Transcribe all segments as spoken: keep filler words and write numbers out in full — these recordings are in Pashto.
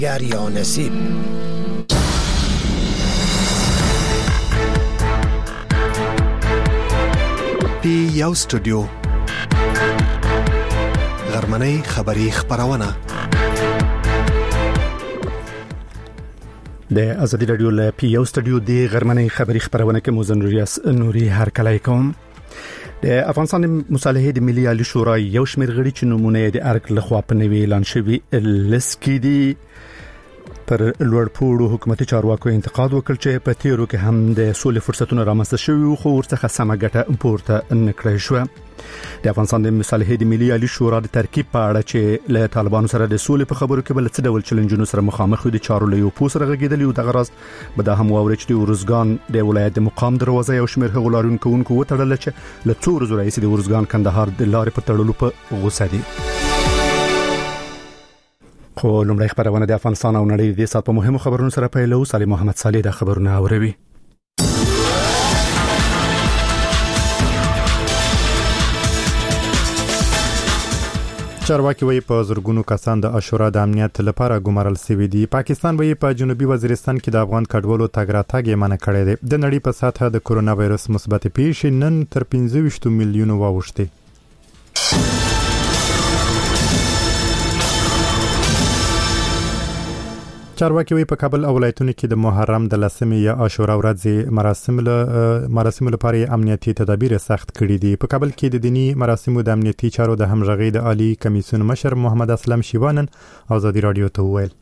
گر یا نصیب. پی یو استودیو غرمنۍ خبری خبرونه د ازادي رادیو له پی یو استودیو د غرمنۍ خبری خبرونه کې موزن نوریاس نوري هر کله کوم. د افغانستان مصالحه د ملي عالی شورا یو شمېر غړي چې نمونه د ارګ له خوا په نوي اعلان شوی لسکې دي پر لوړپوړو حکومتي چارواکو انتقاد وکړ چې په تیرو کې هم د سولې فرصتونو رامنځته شوي خو ورڅخه سمه ګټه پورته نه کړې شو. د افغانستان د مصالحه د ملي عالی شورا د ترکیب په اړه چې له طالبانو سره د سولې په خبرو کې بل څه ډول چیلنجونو سره مخامخ دي چارو له یو پوسره غږیدلی او د غرض به د هم واوري چې د ورزګان د ولایت د مقام دروازه یو شمېر غولارون کوونکو وټړل چې له څو ورځې راځي د ورزګان کندهار د لارې په تړلو په غوسه دي. خو لومړی خبرونه د افغانستان او نړۍ د سات په مهمو خبرونو سره پیلو. سالم محمد صالح د خبرونه اوروي. چارواکي وایي په زرګونو کسان د عاشورا د امنیت لپاره ګمارل شوي دي. پاکستان وایي په جنوبي وزیرستان کې د افغان کډوالو تګ راتګ یې منع کړی دی. د نړۍ په سطحه د کورونا وایرس مثبت پیښې نن تر پنځه ویشت میلیونو واوښتې. چارواکي وایي په کابل او ولایتونو کې د محرم د لسمې یا عاشورا ورځې مراسم له مراسم لپاره امنیتي تدابیر سخت کړي دي. په کابل کې د دینی مراسمو د امنیتي چارو د همغږي د عالی کمیسیون مشر محمد اسلم شیوانن ازادي رادیو ته وویل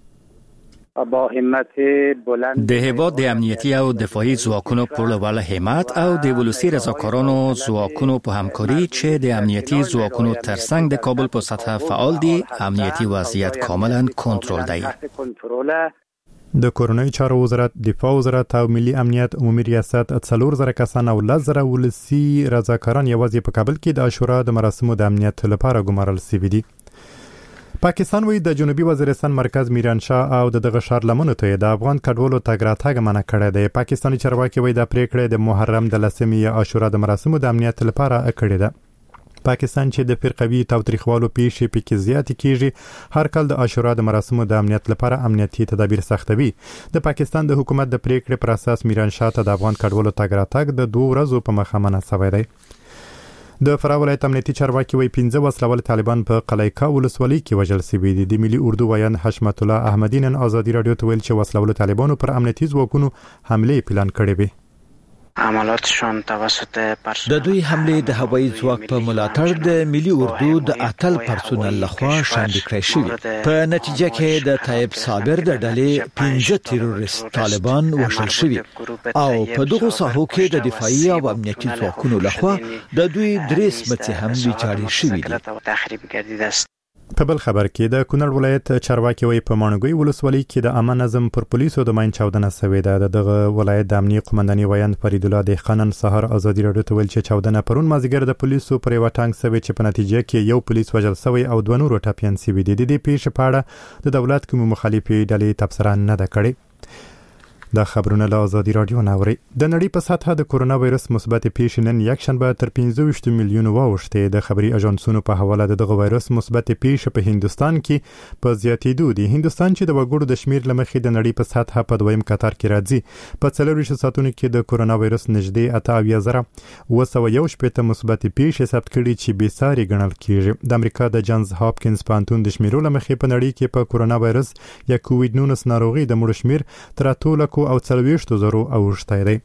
با همت بلند د هیواد د امنیتي او دفاعي ځواکونو په لور همت او د ولسی رضاکارانو ځواکونو په همکاري چې د امنیتي ځواکونو ترڅنګ د کابل په سطح فعال دي امنیتي وضعیت کاملا کنټرول دی. د کورونای چارو وزارت، دفاع وزارت او ملي امنیت عمومي ریاست څلور زره کسان او لزر ولسی رضاکاران یوازې په کابل کې د عاشورا د مراسمو د امنیت لپاره ګمارل شوي دي. پاکستان وایي د جنوبي وزیرستان مرکز میران شاه او دغه ښار لمنو ته د افغان کډوالو تګ راتګ منع کړی دی. پاکستاني چارواکي وایي د پریکړې د محرم د لسمې یا عاشورا د مراسمو د امنیت لپاره کړې ده. پاکستان چې د فرقوي تاوتریخوالو پیښې پکې زیات کیږي هر کال د عاشورا د مراسمو د امنیت لپاره امنیتي تدابیر سختوي. د پاکستان د حکومت د پریکړې پر اساس میران شاه ته د افغان کډوالو تګ راتګ د دوه ورځو په مخه منع شوی دی. د فراه ولایت امنیتي چارواکي وایي پنځه وسلوال طالبان په قلعه ولسوالۍ کې وژل شوي دي. د ملي اردو ویان حشمت الله احمدی نن ازادي رادیو ته ویل چې وسلوال طالبانو پر امنیتي ځواکونو حمله پلان کړې وي. عملاتشان توسط د دوی حمله د هوایي ځواک په ملاتړ د ملي اردو د اتل پرسونل لخوا شاندې کړې شوې. په نتیجه کې د طیب صابر د ډلې پنځه تروریست طالبان وژل شوي او په دغه ساحو کې د دفاعي او امنیتي ځواکونو لخوا د دوی درې سمڅې هم ویجاړې شوې دي. په بل خبر کې د کونړ ولایت چارواکي وایي په مانګوي ولسوالۍ کې د عامه نظم پر پولیسو د ماین چاودنه شوې ده. دغه ولایت د امنیتي قومنداني ویان فرید الله دهقان سحر ازادي رادیو ته ویل چې چاودنه پرون مازیګر د پولیسو پر یو ټانک شوی چې په نتیجه کې یو پولیس وژل شوی او دوه نور ټاپیان شوي دي. د دې پیښې په اړه د دولت کوم مخالفي ډلې تبصره نه ده کړې. د خبرونه له ازادي رادیو ناوري. د نړۍ په سطحه د کورونا وایرس مثبت پیښې نن یک شنبه تر پنځه ویشت میلیونو واوښتې. د خبري اژانسونو په حواله د دغه وایرس مثبت پیښې په هندستان کې په زیاتېدو دي. هندستان چې د وګړو د شمیر لمخې د نړۍ په سطحه په دویم قطار کې راځي. په څلور ویشت ساعتونو کې د کورونا وایرس نږدې اته اویا زره اوه سوه یو شپېته مثبت پیښې ثبت کړي چې بې ساري ګڼل کېږي. د امریکا د جانز هاپکینز پوهنتون د شمیرو لمخې په نړۍ کې په کورونا وایرس یا کووډ نولس ناروغي د مړو شمیر تر اتو لکو او څلوېښتو زرو اوښتی دی.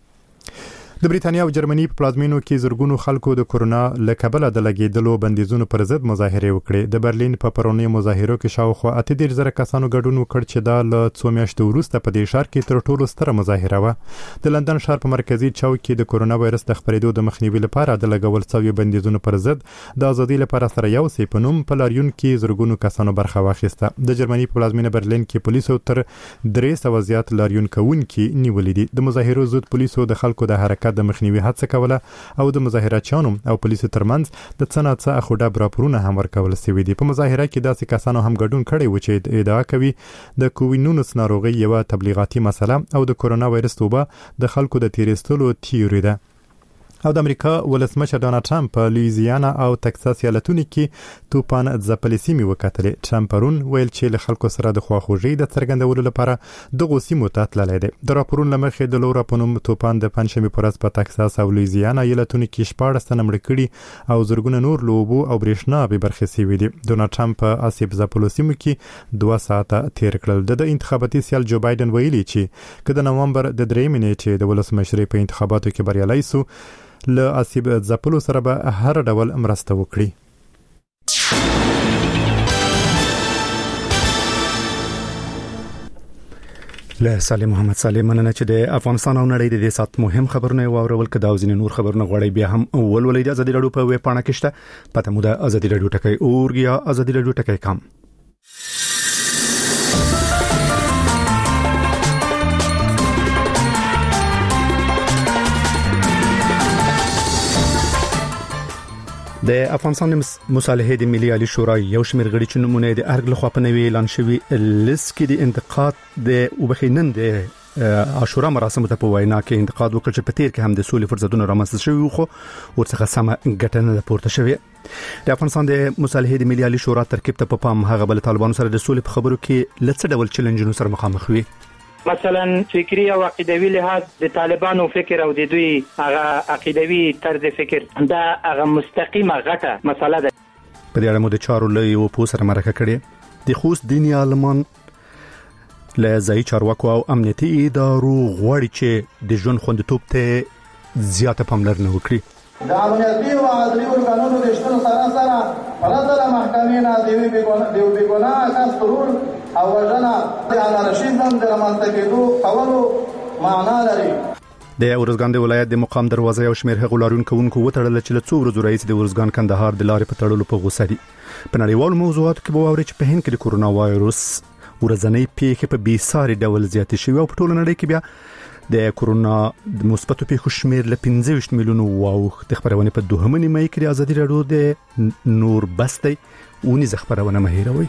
د بریتانیا او جرمني په پلازمینو کې زرګونو خلکو د کورونا له کبله د لګیدلو بندیزونو پر ضد مظاهره وکړې. د برلین په پرونی مظاهرو کې شاوخوا اته دېرش زره کسانو ګډون وکړ چې دا له څو میاشتو وروسته په دې ښار کې تر ټولو ستره مظاهره وه. د لندن ښار په مرکزي چوک کې د کورونا وایرس د خپرېدو د مخنیوي لپاره د لګول شویو بندیزونو پر ضد د ازادي لپاره سره یو سی په نوم په لاریون کې زرګونو کسانو برخه واخیسته. د جرمني په پلازمینه برلین کې پولیسو تر درې سوه زیات لاریون کوونکي نیولې دي. د مظاهرو ضد پولیسو د خلکو د حرکت د مخنیوي هڅه کوله او د مظاهرچیانو او پولیسو ترمنځ د څه نه څه اخوډه راپورونه هم ورکول شوي دي. په مظاهره کې داسې کسانو هم ګډون کړی و چې ادعا کوي د کووډ نولس ناروغي یوه تبلیغاتي مسله او د کورونا وایرس توبه د خلکو د تیریستلو تیوري ده. او د امریکا ولسمشر ډونالد ټرمپ په لویزیانا او تکساس ایالتونو کې توپان ځپلې سیمې وکړلې. ټرمپ پرون ویل چې له خلکو سره د خواخوږۍ د څرګندولو لپاره دغه سیمو ته تللی دی. د راپورونو لمخې د لورا په نوم توپان د پنځشنبه پر ورځ په تکساس او لویزیانا ایالتونو کې شپاړس تنه مړه کړي او زرګونه نور له اوبو او برېښنا بې برخې شوي دي. ډونالد ټرمپ په آسیب ځپلو سیمو کې دوه ساعته تیر کړل. د انتخاباتي سیال جو بایدن ویلي چې که د نومبر د درېیمې نیټې د ولسمشرۍ په انتخاباتو کې بریالی سو له آسیب ځپلو سره به هر ډول مرسته وکړي. له سالم محمد سالم مننه چې د افغانستان او نړۍ د دې سات مهم خبرونه واورول کده او ځینې نور خبرونه غوړي بیا هم ولولې د ازادي رادیو په ویب پاڼه کې شته. پته مو د ازادي رادیو ټکی اورګیا ازادي رادیو ټکی کام. د افغانستان مصالحې د ملي عالی شورا یو شمېر غړي چې نمونه د ارګ لخوا په نوې اعلان شوی لیست کې د انتقاد د وبخینن د عاشورا مراسم ته په وینا کې انتقاد وکړ چې په تیر کې هم د سولې فرصتونو رامنځته شوي خو ورڅخه سم ګټنه پورته شوی. د افغانستان د مصالحې د ملي عالی شورا ترکیب ته په پام هغه بل طالبانو سره د سولې په خبرو کې لڅ ډول چیلنجونو سره مخامخ وي. مثلا فکری او عقیدوي لحاظ د طالبانو فکر او د دوی هغه عقیدوي طرز فکر دا هغه مستقیمه غټه مسله ده. په دې اړه مو د چارو لوی او پوسره مرکه کړې. د خوست دیني عالمان له ځای چارواکو او امنیتي ادارو غواړي چې د ژوند خوندیتوب ته زیاته پاملرنه وکړي. د امنیتي او عدلي ارګانونو د شتون سره سره پرته د محکمې نه د یو بې ګناه کس ترور او وژنه د انارشیزم د رامنځته کېدو کولو معنا لري. د ورزګان د ولایت د مقام دروازه یو شمېر هغو لارون کوونکو وتړل چې له څو ورځې راهیسې د ورزګان کندهار د لارې په تړلو په غوسه دي. په نړیوالو موضوعاتو کې به واورئ چې په هند کې د کورونا وایروس ورځنۍ پیښې په بېساري ډول زیاتې شوي او په ټوله نړۍ کې بیا د کورونا د مثبتو پیښو شمېر له پنځه ویشت میلیونو واوښت. د خبرونې په دوهمه نیمه کې د ازادي راډیو د نور بستی ونیزه خبرونه مه هېروئ.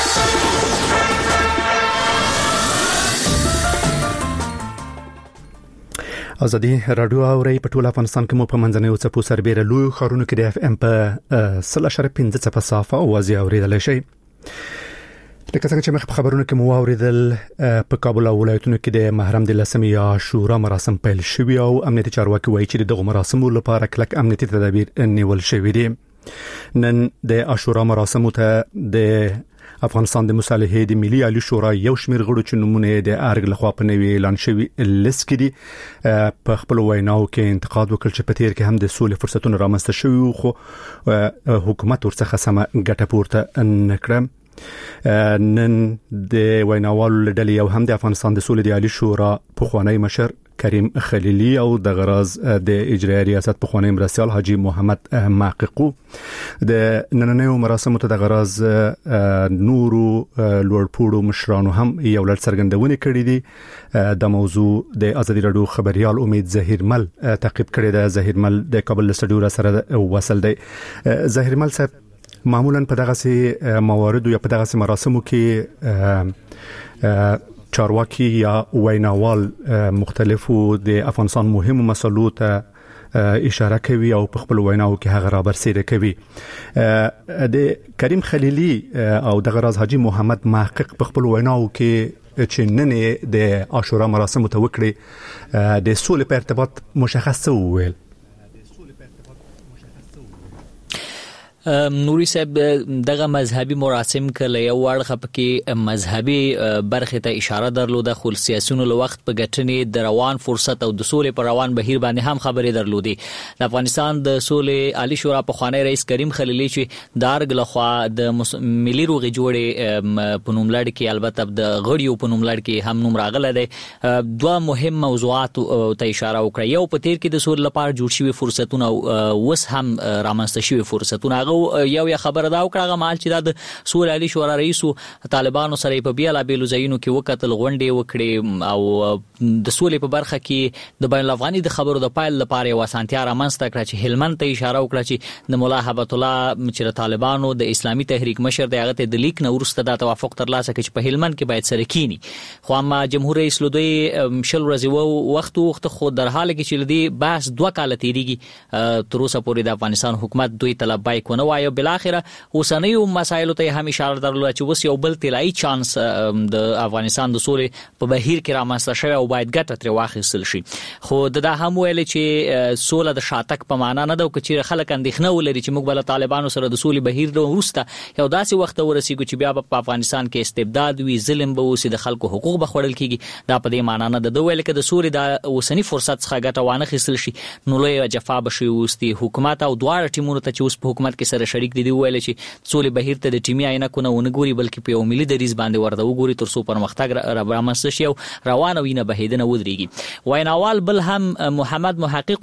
ازادي راډیو اوري په ټول افغانستان کې مو په منځنوي څپو سربېره لوی خارونو کې د اف ام په صل اشاره پنځه څپه صافه او واضح اوریدل شي. لکه څنګه چې مخ په خبرونو کې مو اوریدل په کابل او ولایتونو کې د محرم د لسمې عاشورا مراسم پیل شوي او امنیتي چارواکي وایي چې دغه مراسمو لپاره کلک امنیتي تدابیر نیول شوي دي. نن د عاشورا مراسمو ته د افغانستان د مصالحې د ملي عالی شورا یو شمېر غړو چې نمونه د ارګ لخوا په نوې اعلان شوی لیست کې دي په خپل ویناو کې انتقاد وکړ چې په تیر کې هم د سولې فرصتونو رامنځته شوي خو حکومت ورڅخه سم ګټه پورته نه کړه. نن د ویناوالو ډلې یو هم د افغانستان د سولې د عالی شورا پخوانی مشر کریم خلیلی او د غراز د اجرایي ریاست پخوانی مرستیال حاجی محمد محققو د نننیو مراسمو ته د غراز نورو لوړپوړو مشرانو هم یو لړ څرګندونې کړې دي. د موضوع د ازادي راډیو خبريال امید ظهیرمل تعقیب کړی دی. ظهیرمل د کابل سټډیو سره وصل دی. ظهیرمل صاحب معمولا په دغه سي موارد یا په دغه سي مراسمو کې چارواکي یا ویناوال مختلفو د افغانستان مهمو مسلو ته اشاره کوي او په خپل ویناو کې هغه را برسېره کوي. د کریم خلیلی او د غراز حاجی محمد محقق په خپل ویناو کې چې نن د عاشورا مراسم ته وکړي د سولې په ارتباط مشخص وویل. نوري صاحب دغه مذهبي مراسم کله یو ورخه پکې مذهبي برخه ته اشاره درلوده خو سیاسيونو له وخت په ګټنې د روان فرصت او د سولې پر روان بهیر باندې هم خبرې درلودي. د افغانستان د سولې عالی شورا په خوانی رئیس کریم خلیلی چې دارګ لخوا د ملي روغي جوړې په نوم لړ کې البته د غړیو په نوم لړ کې هم نوم راغله دی. دوه مهم موضوعات ته اشاره وکړه. یو په تیر کې د سولې لپاره جوړ شوی فرصتونه او وس هم رامنځته شوی فرصتونه هغه یو یو یا خبر دا وکړه مال چې د سول علي شورا رئیس طالبانو سره په بیاله بیلو ځایونو کې وکتل غونډې وکړي او د سولې په برخه کې د بین الافغاني د خبرو د پایل لپاره یو اسانتیا رامنځته کړه چې هلمند ته اشاره وکړه چې د مولا هبت الله چې طالبانو د اسلامي تحریک مشر د هغه د لیک نه ورسته د توافق ترلاسه کړي چې په هلمند کې باید سره کینی خو اما جمهور رئیس لودي شل ورځې وو وخت وخت خو در حال کې چې لدی بحث دوه کال تیریږي تر اوسه پورې د افغانستان حکومت دوی طلب بای کو نه وایو بل اخره اوسنیو مسایلو ته هم اشاره درلوده چې وس یو بل طلایی چانس د افغانستان د سولې په بهیر کې رامنځته شوی او باید ګټه تر واخیستل شي خو دا هم ویل چې سوله د شاتک په معنا نه ده چې خلک اندېښنه ولري چې موږ بل طالبانو سره د سولې بهیر د ورسته یو داسې وخت ورسیږي چې بیا په افغانستان کې استبداد وي ظلم به وسي د خلکو حقوق به خوړل کیږي دا په دې معنا نه ده ویل کې د سولې د اوسنی فرصت څخه ګټه وانه خیستل شي نو لوی جفا بشي وستي حکومت او دواړه ټیمونو ته چې اوس په حکومت کې سره شریک دي ویل چې سولې بهیر ته د ټیمي عینکونه ونګوري بلکې په یو ملي دریز باندې ورته وګوري تر څو پرمختګ را برامسته شي او روانه وینه بهیدنه ودرېږي ویناوال بل هم محمد محقق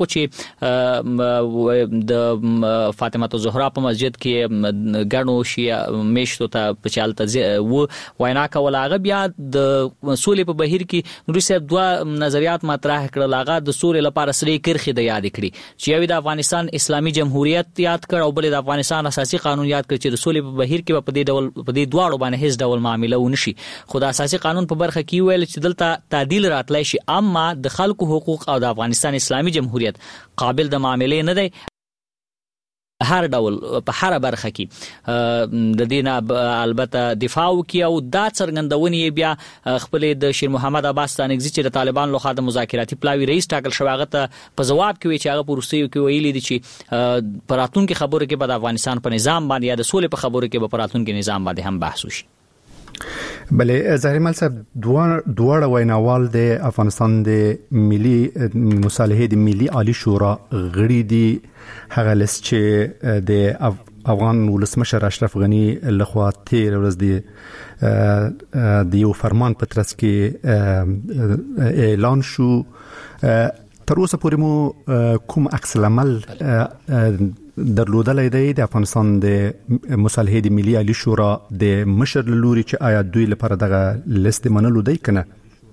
چې د فاطمه الزهرا په مسجد کې غنو شي میشتو ته په چالت و وینا کول هغه بیا د سولې په بهیر کې نوري صاحب دوه نظریات مطرح کړل هغه د سولې لپاره سری کرخي د یاد کړی چې یو د افغانستان اسلامي جمهوریت یاد کړ او بل د افغانستان اساسي قانون یاد کړ چې د سولې په بهیر کې په دې ډول په دې دواړو باندې هیڅ ډول معاملې ونشي خو د اساسي قانون په برخه کې ویل چې دلته تعدیل راتلای شي اما د خلکو حقوق او د افغانستان اسلامي جمهوریت قابل د معاملې نه دی هر ډول په هر برخه کې د دینه البته دفاع وکي او دا څرګندونې بیا خپل د شیر محمد عباس تانګزي چې د طالبان لخوا د مذاکراتي پلاوی رئیس ټاکل شوی هغه ته په جواب کې وی چې هغه پروسیو کې ویلي دي چې پراتون کې خبرو کې په افغانستان په نظام باندې یا د سولې په خبرو کې په پراتون کې نظام باندې هم بحث وشي بلې ظاهر مل صاحب دوه ویناوال د افغانستان د ملي مصالحه د ملي عالی شورا غړي دي هغه لس چې د افغان ولسمشر اشرف غنی لخوا تیر ورځ دی د یو فرمان په ترڅ کې اعلان شو تر اوسه پورې مو کوم عکس العمل درلودلای دی د افغانستان د مصالحه د ملي عالی شورا د مشر لوري چې آیا دوی لپاره دغه لیست منلو دی کنه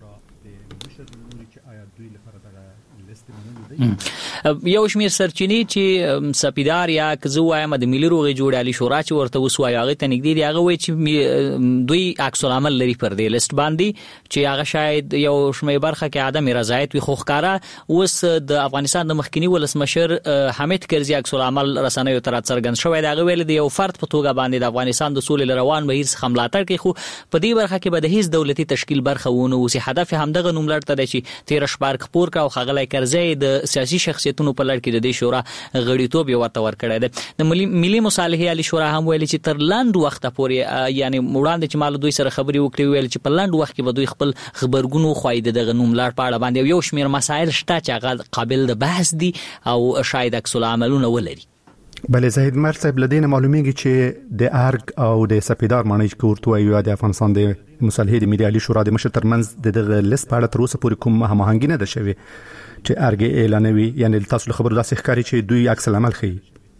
یو شمیر سرچینی چې سپیدار یا کزو وایم د ملي روغې جوړالي شورا چې ورته وسوای هغه ته نګدي دی هغه وای چې دوی عکس العمل لري پر دې لیست باندې چې هغه شاید یو شمیر برخه کې عدم رضایت وي خو ښکارا اوس د افغانستان د مخکنی ولسمشر حامد کرزي عکس العمل رسنیو تر څرګند شوی دی هغه ویل دی یو فرد په توګه باندې د افغانستان د سولې روان بهیر څخه ملاتړ کوي خو په دې برخه کې به د هیڅ دولتي تشکیل برخه ونه اوسې هدف همدغه نوم لرته دی چې تیر شپارک خپور کا او خغلای کرزي د سیاسي شخصیتونو په لړ کې د دې شورا غړیتوب یو ورته ورکړی دی د ملي مصالحه علی شورا هم ویل چې تر لاند وخت پورې یعنی وړاندې چې مال دوی سره خبري وکړي ویل چې په لاند وخت کې به دوی خپل خبرګونو خوایده دغه نوم لار پاړه باندې یو شمیر مسایل شته چې هغه قابل د بحث دي او شاید عکس العملونه ولري بلې زاهد مر صاحب لدین معلومیږي چې د ارګ او د سپیدار معنی کوړتو یو د افغانستان د مصالحه د ملي عالی شورا د مشر ترمنځ دغه لیست په اړه تر اوسه پورې کوم هماهنګي نه ده شوی چې ارګ اعلانوي یعنی تاسو خبر داسې ښکاری چې دوی عکس العمل خي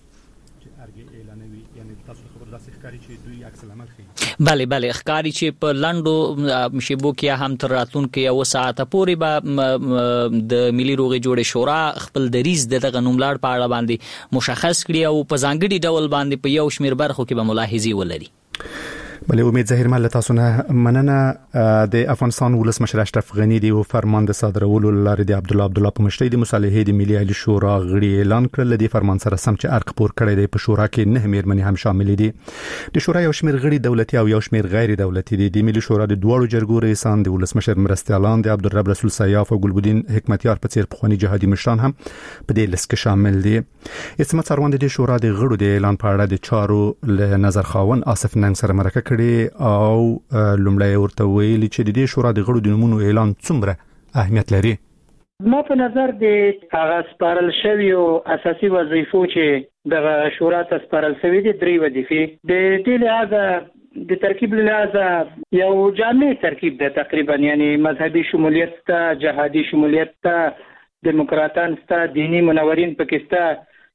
بله بله ښکاری چې په لندو مشبو کې هم تر راتلون کې یو ساعت پورې به د ملي روغې جوړې شورا خپل دریز دغه نوملړ په اړه باندې مشخص کړي او په ځانګړي ډول باندې په یو شمیر برخو کې به ملاحظي ولري بلې امید ظاهر مل تاسو نه مننه د افغانستان ولسمشر اشرف غنی دی او فرمان د صادرولو لارې د عبد الله عبد الله په مشرۍ د مصالحه د ملي عالی شورا غړي اعلان کړل د فرمان سره سم چې ارق پور کړی دی په شورا کې نه میرمنې هم شامل دي د شورا یو شمیر غړي دولتي او یو شمیر غیر دولتي دي د ملي شورا د دوړو جرګو رئیسان د ولسمشر مرستیالان د عبدالرب رسول سیاف او ګلبدین حکمتیار په څیر پخوانی جهادي مشران هم په دې لیست کې شامل دي اسمت څرګند دي شورا د غړو د اعلان په اړه د چارو له نظر خاون آصف ننګ سره مرکه کړي او لومړی ورته ویلي چې د دې شورا د غړو د نومونو اعلان څومره اهمیت لري ما په نظر د هغه سپارل شوی او اساسي وظیفو چې د شورا ته سپارل شوی دي درې وظیفې د دې لحاظه د ترکیب لحاظه یو جامع ترکیب ده تقریبا یعنی مذهبي شمولیت ته جهادي شمولیت ته دموکراتان ته دینی منورین پکسته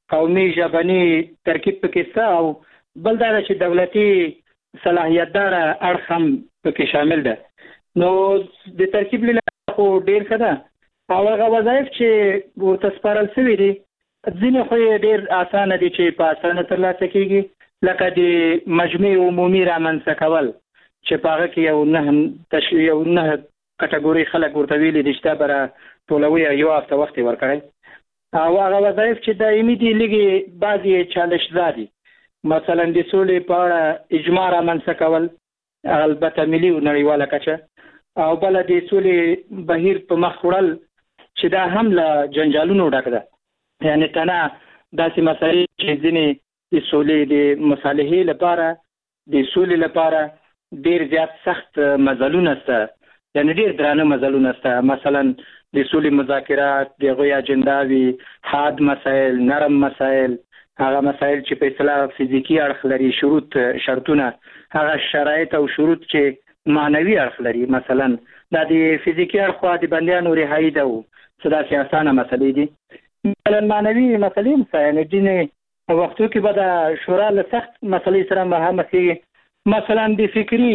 قومي ژبني ترکیب پکې شته او بل دا چې دولتي صلاحیتدار اړخ هم پکې شامل ده. نو د ترکیب له خو ډیر ښه ده او هغه وظایف چې ورته سپارل شوي دي ځینې خو یې ډیر اسانه دي چې په اسانه ترلاسه کیږي، لکه د مجمع عمومي رامنځته کول چې په هغه کې یو نه تشریح یو نه کټګوري خلک ورته ویلي دي چې دا به ټولوي یو هفته وخت یې ورکړی او هغه وظایف چې دایمي دي لږې بعضې یې چالشزا دي. مثلا د سولې په اړه اجماع رامنځته کول البته ملي او نړیواله کچه او بله د سولې بهیر په مخ وړل چې دا هم له جنجالونو ډک ده. یعنې تنه داسې مسایل چې ځینې د سولې د مصالحې لپاره د سولې لپاره ډیر زیات سخت مزلونه شته، یعنی ډیر درانه مزلونه شته. مثلا د سولې مذاکرات د هغوی اجنډاوي، حاد مسایل، نرم مسایل، هغه مسایل چې په اصطلاح فزیکي اړخ لري، شروط شرطونه، هغه شرایط او شروط چې معنوي اړخ لري. مثلا دا د فزیکي اړخ د بندیانو رهایي ده او څه داسې اسانه مسلې دي. مثلا معنوي مسلې هم شته، یعنې ځینې وختو کې به د شورا له سخت مسلې سره مخامخ کېږي. مثلا د فکري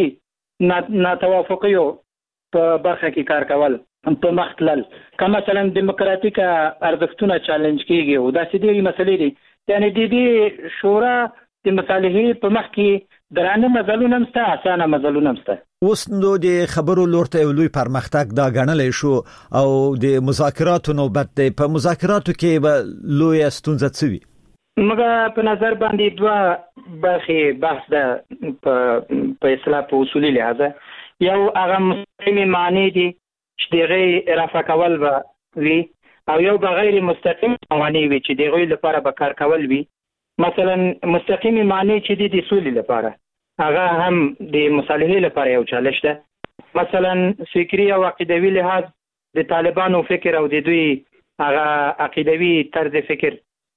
ناتوافقیو په برخه کې کار کول په مخ تلل، که مثلا دیموکراتیک ارزښتونه چالنج کېږي او داسې ډېرې مسلې دي. یعنې د دې شورا د مصالحې په مخ کې درانه مزلونه هم شته، اسانه مزلونه هم شته. اوس نو د خبرو لور ته یو لوی پرمختګ دا ګڼلی شو او د مذاکراتو نوبت دی. په مذاکراتو کې به لویه ستونزه څه وي؟ موږ په نظر باندې دوه برخې بحث ده په اصطلاح په اصولي لحاظه. یو هغه مستقیمې معنی دي چې د هغې رفع کول به وي او یو به غیر مستقیم معنی وي چې د هغوی لپاره به کار کول وي. مثلا مستقیمې معنی چې دي د سولې لپاره هغه هم د مصالحې لپاره یو چالش ده. مثلا فکري او عقیدوي لحاظ د طالبانو فکر او د دوی هغه عقیدوي طرز فکر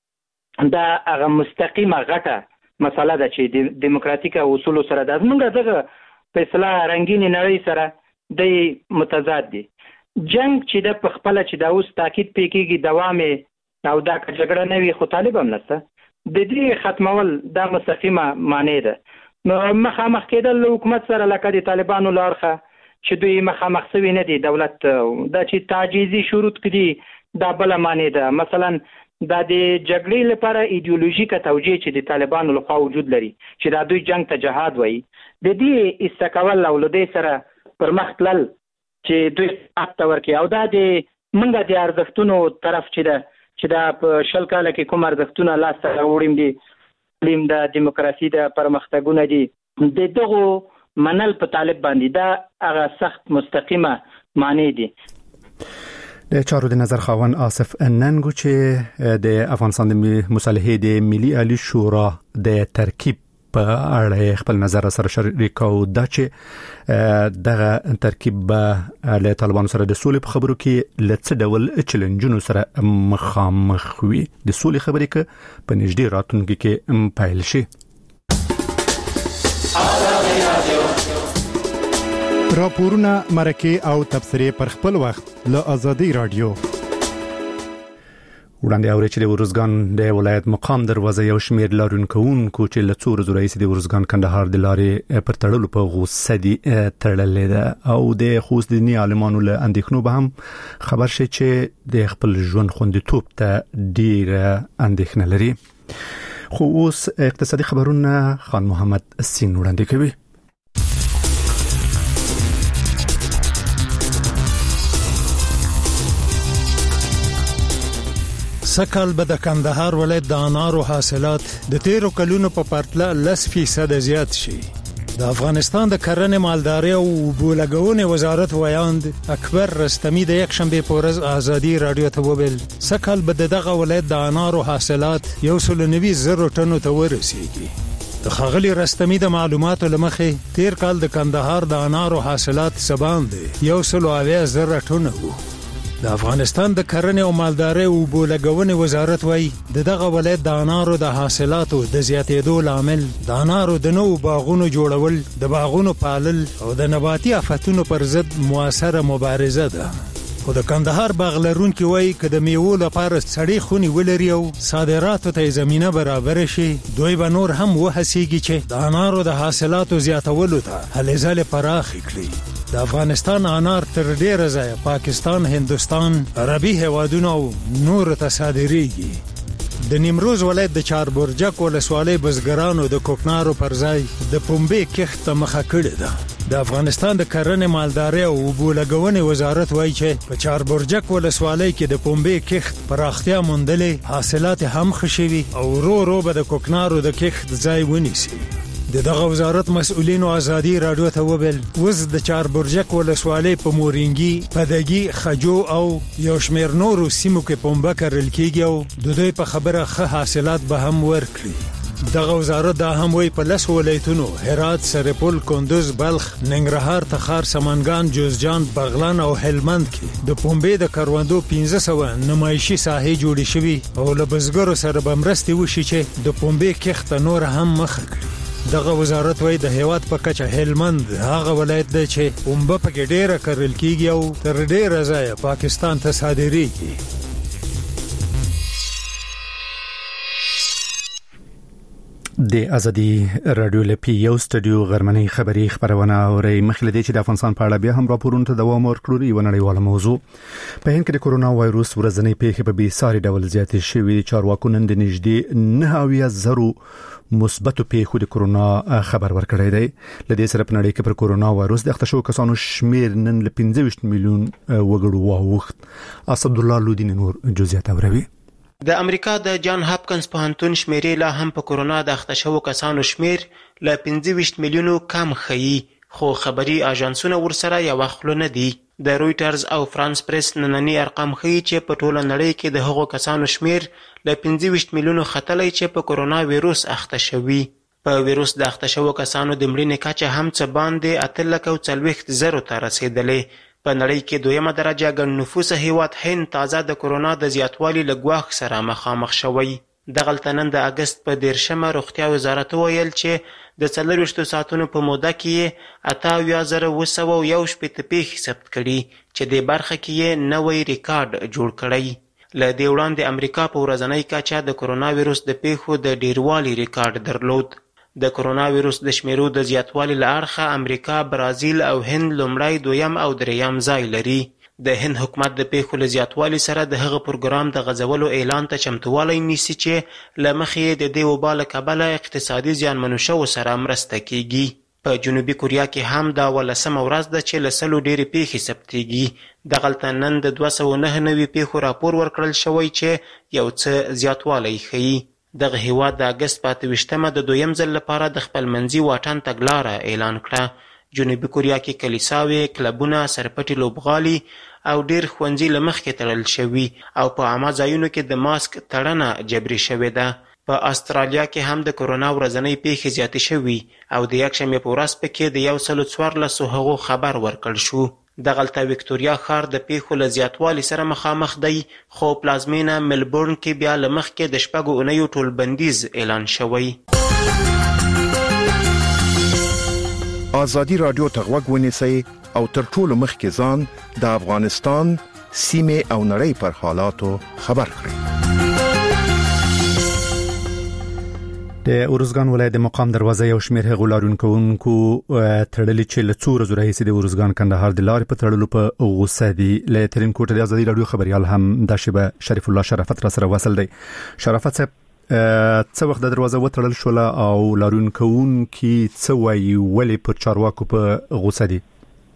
دا هغه مستقیمه غټه مسله ده چې د دیموکراتیک اصولو سره د زمونږ دغه په اصطلاح رنګینې نړۍ سره د متضاد دي. جنگ چې د په خپله چې دا اوس تاکید پې کېږي دوام او دا که جګړه نه وي خو طالب هم نشته، د دې ختمول دا مستقیمه معنی ده. مخامخ کېدل له حکومت سره لکه د طالبانو له اړخه چې دوی مخامخ سوي نه دي دولت دا چې تعجیزي شروط کړي دا بله معنی ده. مثلا دا د جګړې لپاره ایدئولوژیکه توجیه چې د طالبانو لخوا وجود لري چې دا دوی جنگ ته جهاد وایي، د دې استقبال او له دې سره پر مخ تلل چې دوی حق ته ورکړي او دا د موږ د ارزښتونو طرف چې ده چې دا په شل کاله کې کوم ارزښتونه لاسته راوړیم دي، تعلیم د دیموکراسي د پرمختګونه دي، د دغو منل په طالب باندې دا هغه سخت مستقیمه معنی دي. د چارو د نظر خاوند آصف ننګو چې د افغانستان د مصالحې د ملي عالی شورا د ترکیب په اړه خپل نظر سره شریک او دا چې دغه ترکیب به له طالبانو سره د سولې په خبرو کې لڅ ډول چیلنجونو سره مخامخ وي. د سولې خبرې کې په نږدې راتلونکي کې پایل شي. راپورونه مرکه او تبصره پر خپل وخت له ازادي رادیو. وړاندې اوري چې د ورزګان د ولایت مقام دروازه یو شمیر لارونکوونکو چې له څو ورځې راهیسې د ورزګان کندهار د لارې پر تړلو په غوسه دي تړلې ده او د خوست دیني عالمانو له اندېښنو به هم خبر شي چې د خپل ژوند خوندیتوب ته ډېره اندېښنه لري. خو اوس اقتصادي خبرونه خان محمد سین وړاندې کوي. سکهال به د کندهار ولایت د انارو حاصلات د تیرو کلونو په پرتله لس فیصد زیات شي. د افغانستان د کرنې مالداري او بولګونې وزارت ویاند اکبر رستمی د یک شنبه په ورځ ازادي رادیو ته وویل سکهال به دغه ولایت د انارو حاصلات یو سل نوي زره ټنو ته ورسیږي. د خغلی رستمی د معلوماتو لمخې تیر کال د کندهار د انارو حاصلات سبان دي یو سل اویا زره ټنو وو. د افغانستان د کرنې او مالداري او بولګونې وزارت وايي دغه ولایت د انارو د حاصلاتو د زیاتېدو لامل د انارو د نوو باغونو جوړول، د باغونو پالل او د نباتي آفتونو پر ضد موثره مبارزه ده. خو د کندهار باغ لرونکي وایي که د میوو لپاره سړې خونې ولري او صادراتو ته زمینه برابر شي دوی به نور هم وهڅېږي چې د انارو د حاصلاتو زیاتولو ته هلې ځلې پراخې کړي. د افغانستان انار تر ډیره ځایه پاکستان، هندوستان، عربي هیوادونو او نورو ته صادریږي. د نیمروز ولایت د چاربرجک ولسوالۍ بزګرانو د کوکنارو پر ځای د پنبې کښت ته مخه کړې ده. د افغانستان د کرنې، مالدارۍ او اوبو لګونې وزارت وایي چې په چاربرجک ولسوالۍ کې د پنبې کښت پراختیا موندلې، حاصلات هم ښه شوي او ورو ورو به د کوکنارو د کښت ځای ونیسي. د دغه وزارت مسؤلینو ازادي رادیو ته وویل اوس د چاربرجک ولسوالۍ په مورینګي، پدګي، خجو او یو شمېر نورو سیمو کې پنبه کرل کېږي او د دوی په خبره ښه حاصلات به هم ورکړي. دغه وزارت دا هم وایي په لس ولایتونو هرات، سرپل، کندوز، بلخ، ننګرهار، تخار، سمنګان، جوزجان، بغلان او هلمند کې د پنبې د کروندو پنځه سوه نمایشي ساحې جوړې شوي او له بزګرو سره به مرستې وشي چې د پنبې کښت نور هم مخه کړي. دغه وزارت وایي د هیواد په کچه هلمند هغه ولایت دی چې پنبه پکې ډیره کرل کېږي او تر ډیره ځایه پاکستان ته صادریږي. د ازادي رادیو لپی یو سټډیو غرمنۍ خبری خبرونه اوري. مخکې دې چې د افغانستان په اړه بیا هم راپورونه ته دوام ورکړو. یو نړیواله موضوع په هند کې د کورونا وایروس ورځنی پیښې په بي ساري ډول زیاتې شوې. چارواکو نن د نږدې نه اویا زرو مثبت پیښو د کورونا خبر ورکړی دی. لدې سره په نړۍ کې پر کورونا وایروس د اخته شو کسانو شمیر نن ل پنځه ویشت میلیون وګړو واوښت. اسد الله لودین نور جزئیات اوروي. د امریکا د جان هاپکنز پوهنتون شمیرې لا هم په کورونا د اخته شوو کسانو شمیر ل پنځه ویشت میلیونو کم ښیي، خو خبري اژانسونه ورسره یو خلو نه دي. د رویټرز او فرانس پریس نننی ارقام ښیي چې په ټوله نړۍ کې د هغو کسانو شمیر ل پنځه ویشت میلیونو ختلی چې په کورونا ویروس اخته شوي. په ویروس د اخته شوو کسانو د مړینې کچه هم څه باندې اته لکه او څلوېښت زرو ته رسېدلې. په نړۍ کې دویمه درجه ګڼ نفوسه هیواد هند تازه د کورونا د زیاتوالي له ګواښ سره مخامخ شوی. دغلته نن د اګست په دیرشمه روغتیا وزارت وویل چې د څلرویشتو ساعتونو په موده کې اته اویا زره اوه سوه یو شپېته پیښې ثبت کړي چې د برخه کې یې نوی ریکارډ جوړ کړی. له دې وړاندې امریکا په ورځنۍ کچه د کورونا ویروس د پیښو د ډیروالي ریکارډ درلود. د کورونا ویروس د شمیرو د زیاتوالي له اړخه امریکا، برازیل او هند لومړی، دویم او دریم ځای لري. د هند حکومت د پیښو له زیاتوالي سره د هغه پروګرام د غځولو اعلان ته چمتووالی نیسي چې له مخې د دې وبا له کبله اقتصادي زیانمنو شوو سره مرسته کیږي. په جنوبي کوریا کې هم دا ولسمه ورځ ده چې له سلو ډېرې پیښې ثبتېږي. دغلته نن د دوه سوه نهه نوي پیښو راپور ورکړل شوی چې یو څه زیاتوالی ښیي. دغه هیواد د اګست په اته ویشتمه د دویم ځل لپاره د خپلمنځي واټن تګلاره اعلان کړه. جنوبي کوریا کې کلیساوې، کلبونه، سرپټي لوبغالي او ډیر ښوونځي له مخکې تړل شوي او په عامه ځایونو کې د ماسک تړنه جبري شوې ده. په استرالیا کې هم د کورونا ورځنۍ پیښې زیاتې شوي او د یکشنبې په ورځ پکې د یو سلو څوارلسو هغو خبر ورکړل شو. دغلته وکټوریا ښار د پیښو له زیاتوالي سره مخامخ دی، خو پلازمینه ملبورن کې بیا له مخکې د شپږو اونیو ټولبندیز اعلان شوی. ازادي رادیو ته غوږ ونیسئ او تر ټولو مخکې ځان د افغانستان، سیمې او نړۍ پر حالاتو خبر کړئ. د اورزګان ولایت د مقام دروازه یو شمېر هغو لارونکو تړلي چې له څو ورځو راهیسې د اورزګان کندهار د لارې په تړلو په غوسه دي. له ترینکوټ د ازادي رادیو خبريال هم د شبه شریف الله شرافت را سره وصل دی. شرافت صاحب، څه وخت د دروازه وتړل شوله او لارونکو کې څه وایي، ولې پر چارواکو په غوسه دي؟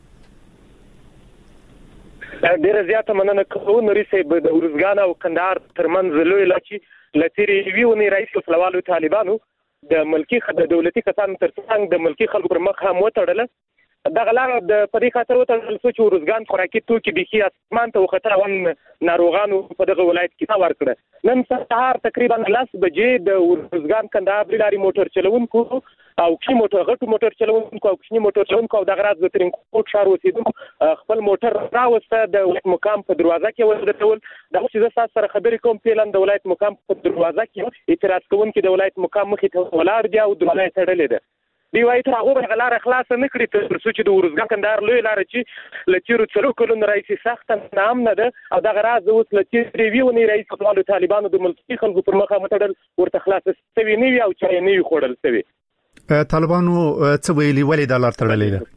ډیره زیاته مننه کوم. نوري صاحب، د اورزګان او کندهار ترمنځ لوی لاچی لتیری ویونی رئیس الفلوالو طالبانو د ملکی خد دولتي کسان ترڅنګ د ملکی خلکو پر مخ هم وتړل. دغه لار د پدې خاطر وتړل شو چې اورزګان خوراکي توکي بيخي اسمان ته وخته ون ناروغانو په دغه ولایت کې تا ورکړه. نن سهار تقریبا لس بجې د اورزګان کندهار لاري موټر چلوونکو او کښنی موټر غټو موټر چلوونکو او کښنی موټر چلوونکو او دغه راز د ترینکوټ ښار اوسیدونکو خپل موټر راوسته د ولایت مقام په دروازه کې ودرول. د اوس د سات سره خبرې کوم پیلن د ولایت مقام په دروازه کې اعتراض کوونکي د ولایت مقام مخې ته ولاړ دي او دروازه تړلې ده. دی وايي تر هغه به لار خلاص نه کړی تر څو چې د ورزګان کندهار لوی لار چې لچیرو څلو کلونو رئیس سخت نام نه ده او دغه راز اوس لچیرې ویونی رئیس خپل طالبانو د ملکی خلکو پر مخه متړل ورته خلاص سوي نه وي او چې نه وي خوړل سوي. طالبانو څه ویلي ولې د لار تړلې ده؟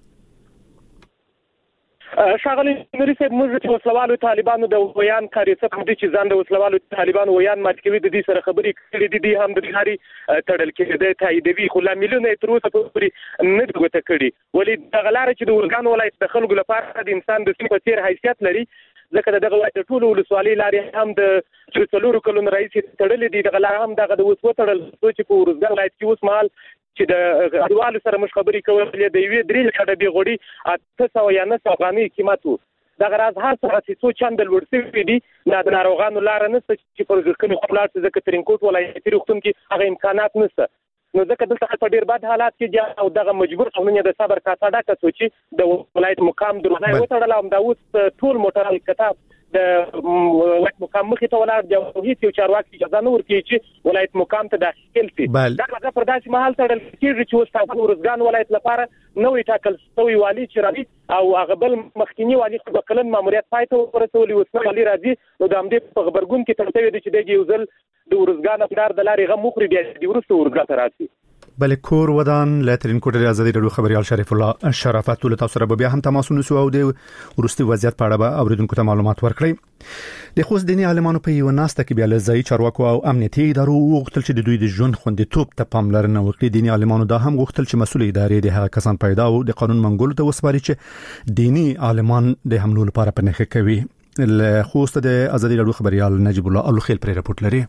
شاغلی نوري صاحب موږ چې وسلوالو طالبانو د ویان کاری څه کوم دي چې ځان د وسلوالو طالبانو ویان مات کوي د دې سره خبرې کړې دي هم د لاري تړل کې د تاییدوي خو لا ملیونه تر اوسه پورې نه دغه کړي ولې د غلار چې د ورګان ولایت د خلکو لپاره د انسان د سیمه تیر حیثیت لري ځکه دغه ولایت ټول ولسوالۍ لارې هم د څلورو کلونو رئیس تړلې دي دغه لار هم دغه د اوس وتړل چې په ورګان ولایت کې اوس مال چې د اډوال سره مش خبرې کولې د یوې درې کډه به غوړي اته سو یا نه سو افغاني قیمت دا غراز هر څه چې څو چند ورسې دي نه د ناروغانو لار نه چې پر ځکه خپلات ځکه ترینکوټ ولایتي روغتون کې هغه امکانات نشته نو ځکه دلته په ډیر بد حالات کې او دغه مجبور څنګه د صبر کاڅه ډکه سوچي د ولایت مقام دروازه وتړل او دا اوس ټول موټر کتاب د ولایت مقام مخې ته ولاړ دی هیڅ یو چارواکي اجازه نه ورکوي چې ولایت مقام ته داخل شي دا هغه پر داسې محل تړل کېږي چې اوس تاسو ورزګان ولایت لپاره نوې ټاکل شوی والی چې راځي او هغه بل مخکینی والی خو کلن ماموریت پای ته ورسولي اوس والی راځي نو د همدې په خبرګون کې ترته وي چې د یو ځل د ورزګان افدار د لارې غو مخري بیا د ورسته ورګا ته راځي. بل کور ودان لاترین کوټه ازادي رادیو خبريال شریف الله شرافت له تاسو سره بیا هم تماس ونیسو او د ورستي وضعیت په اړه به اوریدونکو ته معلومات ورکړي. د خوست دیني عالمانو په یو ناسته کې بیا له ځای چارواکو او امنیتي ادارو وغوښتل چې د دوی د ژوند خوندیتوب ته پاملرنه وکړي. دیني عالمانو دا هم وغوښتل چې مسؤل ادارې د هغه کسان پیدا او د قانون منګولو ته وسپاري چې دیني عالمان د حملو لپاره پنهخه کوي. له خوست د ازادي رادیو خبريال نجیب الله الخیل پر رپورت لري.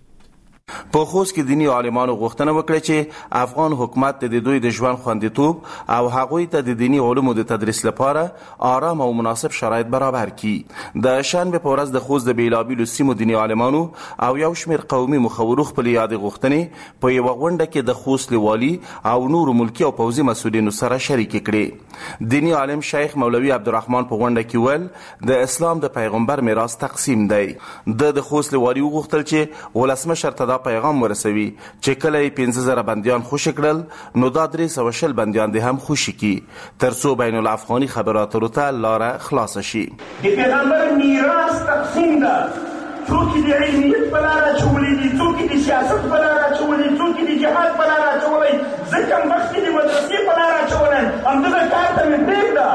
په خوست کې دینی عالمانو غوښتنه وکړه چې افغان حکومت د دوی د ژوند خوندیتوب او هغوی ته د دینی علومو د تدریس لپاره آرام او مناسب شرایط برابر کړي. د شنبه په ورځ د خوست د بیلابیلو سیمو دینی عالمانو او یو شمېر قومي مخورو خپل یاد غوښتنې په یو غونډه کې د خوست والي او نور ملکی او پوځي مسؤلینو سره شریک کړي. دینی عالم شیخ مولوی عبدالرحمن په غونډه کې ول د اسلام د پیغمبر میراث تقسیم دی. د خوست والي وغوښتل چې ولسمشر ته پیغام ورسوي چې کله یې پنځه زره بندیان خوشی کړل نو دا درې سوه شل بندیان دې هم خوشی کی ترڅو بین الافغاني خبرات ته لاره خلاص شي. د پیغمبر میراث تقسیم ده څوک د علمیت په لاره چولې دي څوک د سیاست په لاره چولې څوک د جهاد په لاره چولې ځکه مخکې د مدرسې په لاره چولې همدغه کار ته مې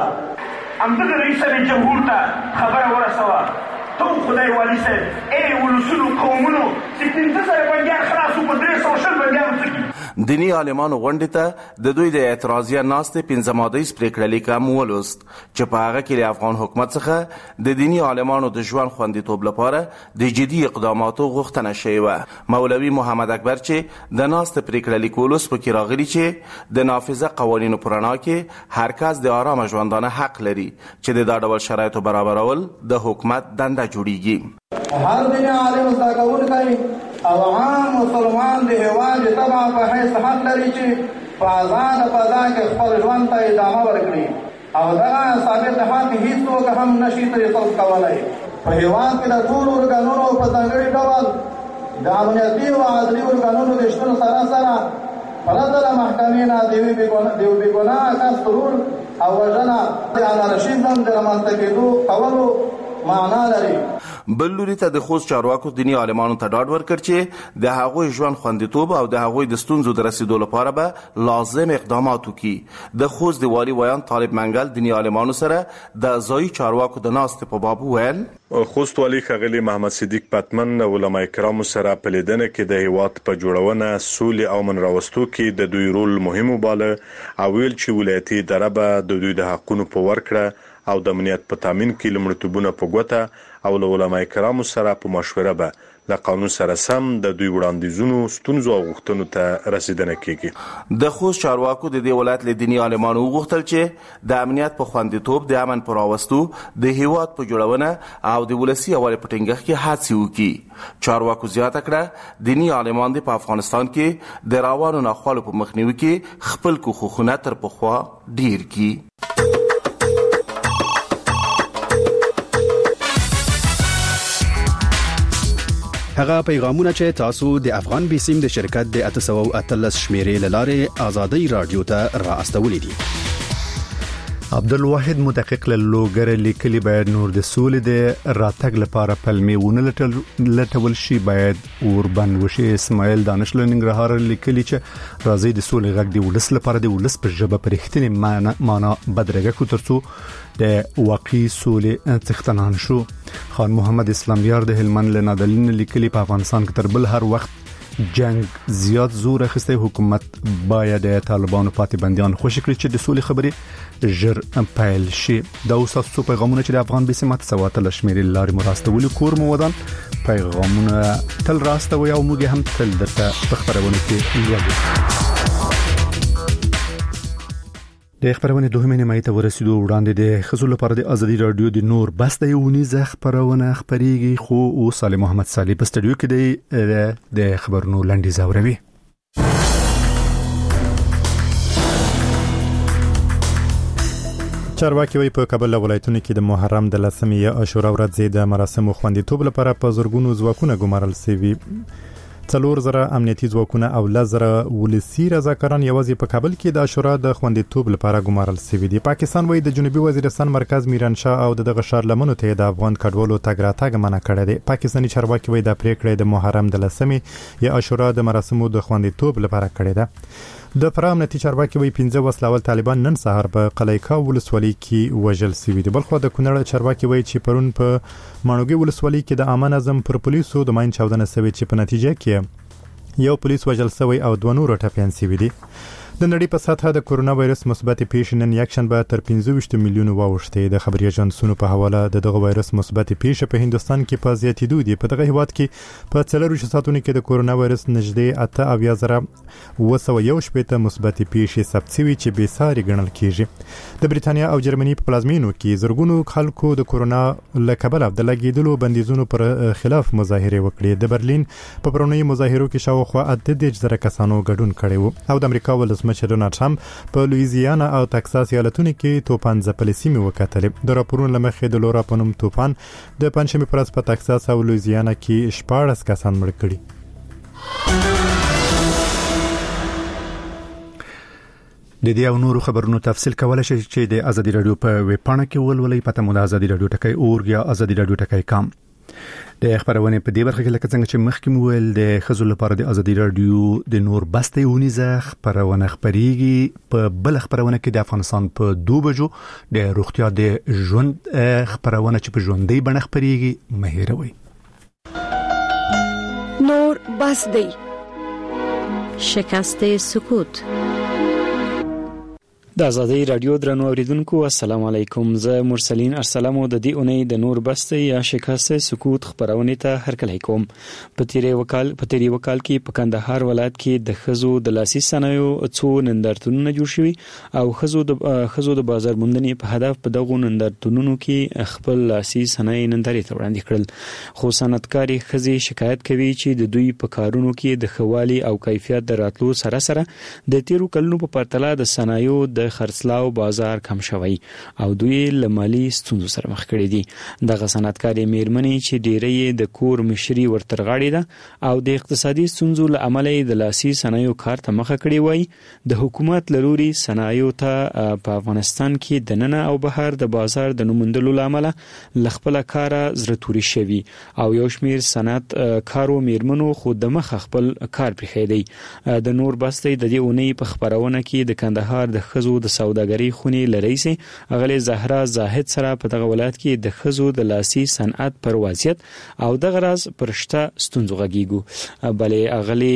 پرېږده همدغه رئیس جمهور ته خبره ورسوه تو خدای والی صاحب ای ولسونو قومونو چې پنځه زره بندیان خلاصو په درې سوه شل بندیانو څه دینی عالمانو غونډې ته د دوی د اعتراضیه ناستې پنځه مادهیز پریکړه لیک هم ولوست چې په هغه کې د افغان حکومت څخه د دینی عالمانو د ژوند خوندیتوب لپاره د جدي اقداماتو غوښتنه شوې وه. مولوي محمد اکبر چې د ناستې پریکړه لیک ولوست پکې راغلي چې د نافذه قوانینو په رڼا کې هر کس د آرام ژوندانه حق لري چې د دا ډول شرایطو برابرول د حکومت دنده جوړیږي. هر دین عالم زده کوونکی او عام مسلمان د هیواد تبع په حیث حق لري چې په آزاد فضا کې خپل ژوند ته ادامه ورکړي او دغه ثابت حق هیڅوک هم نشي ترې کولای. په هیواد کې د ټولو ارګانونو په ځانګړي ډول د امنیتي او عدلي ارګانونو د شتون سره سره پرته له محکمې نه د یوې بېګناه کس ترور او وژنه د انارشیزم د رامنځته کېدو کولو معنا لري. بل لوري ته د خوست چارواکو دینی عالمانو ته ډاډ ورکړ چې د هغوی ژوند خوندیتوب او د هغوی د ستونزو د رسیدو لپاره به لازم اقدامات وکړي. د خوست د والي ویان طالب منګل دینی عالمانو سره د ځایي چارواکو د ناستې په باب وویل. خوست والي ښاغلي محمد صدیق پتمن علماء کرامو سره په لیدنه کې د هیواد په جوړونه سولې او من راوستو کې د دوی رول مهم وباله او ویل چې ولایتي اداره به د دوی د حقونو په ورکړه او د امنیت په تامین کې لومړیتوبونه په ګوته او له علماء کرامو سره په مشوره به له قانون سره سم د دوی وړاندیزونو ستونزو او غوښتنو ته رسیدنه کیږي. د خوست چارواکو د دې ولایت له دینی عالمانو وغوښتل چې د امنیت په خوندیتوب د امن پر راوستو د هیواد په جوړونه او د ولسی یووالي په ټینګښت کې هڅې وکړي. چارواکو زیاته کړه دینی عالمان د په افغانستان کې د راوانو ناخوالو په مخنیوي کې خپل کوښښونه تر پخوا ډیر کړي. هغه پیغامونه چې تاسو د افغان بیسیم د شرکت د اته سوه اتلس شمیرې لاره ازادي رادیو ته را استولې دي. عبدالواحد مدقق لوګر لیکلي باید نور د سولې د راتګ لپاره پلمې ونه لټول شي، باید اوربن وشي. اسماعیل دانش لنګرهار لیکلي چې راځي د سولې غږ دی ولس لپاره د ولس په ژبه پرختنې معنا معنا بدرګه کو ترڅو د واقعي سولې څښتنان شو. خان محمد اسلامیار د هلمند لنادلین لیکلي په افغانستان کې تر بل هر وخت جنگ زیات زور اخیسته، حکومت باید د طالبانو پاتې بنديان خوشی کړي چې د سولې خبرې ژر پیل شي. دا اوس تاسو پیغامونه چې د افغان بیسمات سوات لشمیرې لارې مرستول کور مو ودان پیغامونه تل راستوي او موږ هم تل درته په خبرونه کې لوګو. د خبرونه دوه مینه مایته ورسېدو وړاندې د خزل لپاره د ازادي رادیو د نور بس د یونیزه خبرونه خبريږي، خو او صالح محمد صالح په سټډیو کې د خبرونو لنډي زاوروي. چارواکي وی په کابل ولایتونو کې د محرم د لسمې عاشورا ورځ د مراسمو خوندیتوب لپاره په زورګونو ځواکونه ګمارل شوي. څلور زره امنیتي ځواکونه او لزره ولسی رضاکاران یوازې په کابل کې د عاشورا د خوندیتوب لپاره ګمارل شوي دي. پاکستان وایي د جنوبي وزیرستان مرکز میران شاه او دغه ښار لمنو ته د افغان کډوالو تګ راتګ منع کړی دی. پاکستاني چارواکي وایي د پریکړې د محرم د لسمې یا عاشورا د مراسمو د خوندیتوب لپاره کړی ده. د فرام امنیتي چارواکي وایي پنځه وسلوال طالبان نن سهار په قلیقا ولسوالۍ کې وژل شوي دي. بلخو د کونړ چارواکي وایي چې پرون په ماڼوګي ولسوالۍ کې د امن اعظم پر پولیسو د ماین چاودنه شوې چې په نتیجه کې یو پولیس وژل شوی او دوه نور ټپيان شوي دي. د نړۍ په سطحه د کورونا وایرس مثبت پیښې نن یکشنبه تر پنځه ویشت میلیون واوښتې. د خبري اژانسونو په حواله د دغه وایرس مثبت پیښې په هندستان کې په زیاتېدو دي. په دغه هیواد کې په څلور ساعتونو کې د کورونا وایرس نږدې اته اویا زره اوه سوه یو شپېته مثبت پیښې ثبت شوي چې بې ساري ګڼل کېږي. د بریتانیا او جرمني په پلازمینو کې زرګونو خلکو د کورونا له کبله د لګیدلو بندیزونو پر خلاف مظاهره وکړې. د برلین په پرونی مظاهرو کې شاوخوا اته دېرش زره کسانو ګډون کړی وو او د امریکا ولسمشر ډونالډ ټرمپ په لویزیانا او تکساس ایالتونو کې توپان ځپلې سیمې وکتلې. د راپورونو لمخې د لورا په نوم توپان د پنځمې پر ورځ په تکساس او لویزیانا کې شپاړس کسان مړ کړي. د دې او نورو خبرونو تفصیل کولای شئ چې د ازادي رادیو په ویب پاڼه کې ولولئ. پته مو د ازادي رادیو ټکی اورګ یا ازادي رادیو ټکی کام. د خبرونه په دې برخه کې لکه څنګه چې مخکې مو ویل د خزو لپاره د ازادي رادیو د نور بسته یونیزه خبرونه خبريږي. په بل خبرونه کې د افغانستان په دوه بجو د روغتیا د ژوند خبرونه چې په ژوندۍ بڼه خبريږي مهیروي. نور بسته شکست سکوت. د ازادي رادیو درنو اوریدونکو السلام علیکم. زه مرسلین ارسلام د دې اونۍ د نور بسته یا شکست سکوت خبرونه ته هرکلی کوم. په تیری وکال په تیری وکال کې په کندهار ولایت کې د خزو د لاسي صنایعو څو نندارتونونه جوړ شوي او خزو د خزو د بازار موندنې په هدف په دغه نندارتونونو کې خپل لاسي صنایع نندارې ته وړاندې کړل. خو صنعتکاري خزي شکایت کوي چې د دوی په کارونو کې د خوالي او کیفیت دراتلو سره سره د تیرو کلونو په پرتله د صنایعو د خرڅلاو بازار کم شوی او دوی لمالي ستونزو سره مخ کړي دي. دغه صنعتکاري میرمنې چې ډېرې د کور مشري ورترغاړي ده او د اقتصادي ستونزو له امله د لاسي صنایعو کار ته مخه کړي وای. د حکومت لروري صنایعو ته په افغانستان کې د نن او بهر د بازار د نومندلو لامل لخپل کار زړه توري شوی او یو شمیر صنعت کارو میرمنو خود د مخ خپل کار پرې دی. د نور بسته د دې اونۍ په خبرونه کې د کندهار د خزو د سوداګری خونی لریسي اغلی زهرا زاهد سره په دغه ولایت کې د خزو د لاسي صنعت پر وضعیت او د غراز پرشته ستونزو غږیږو. بلې اغلی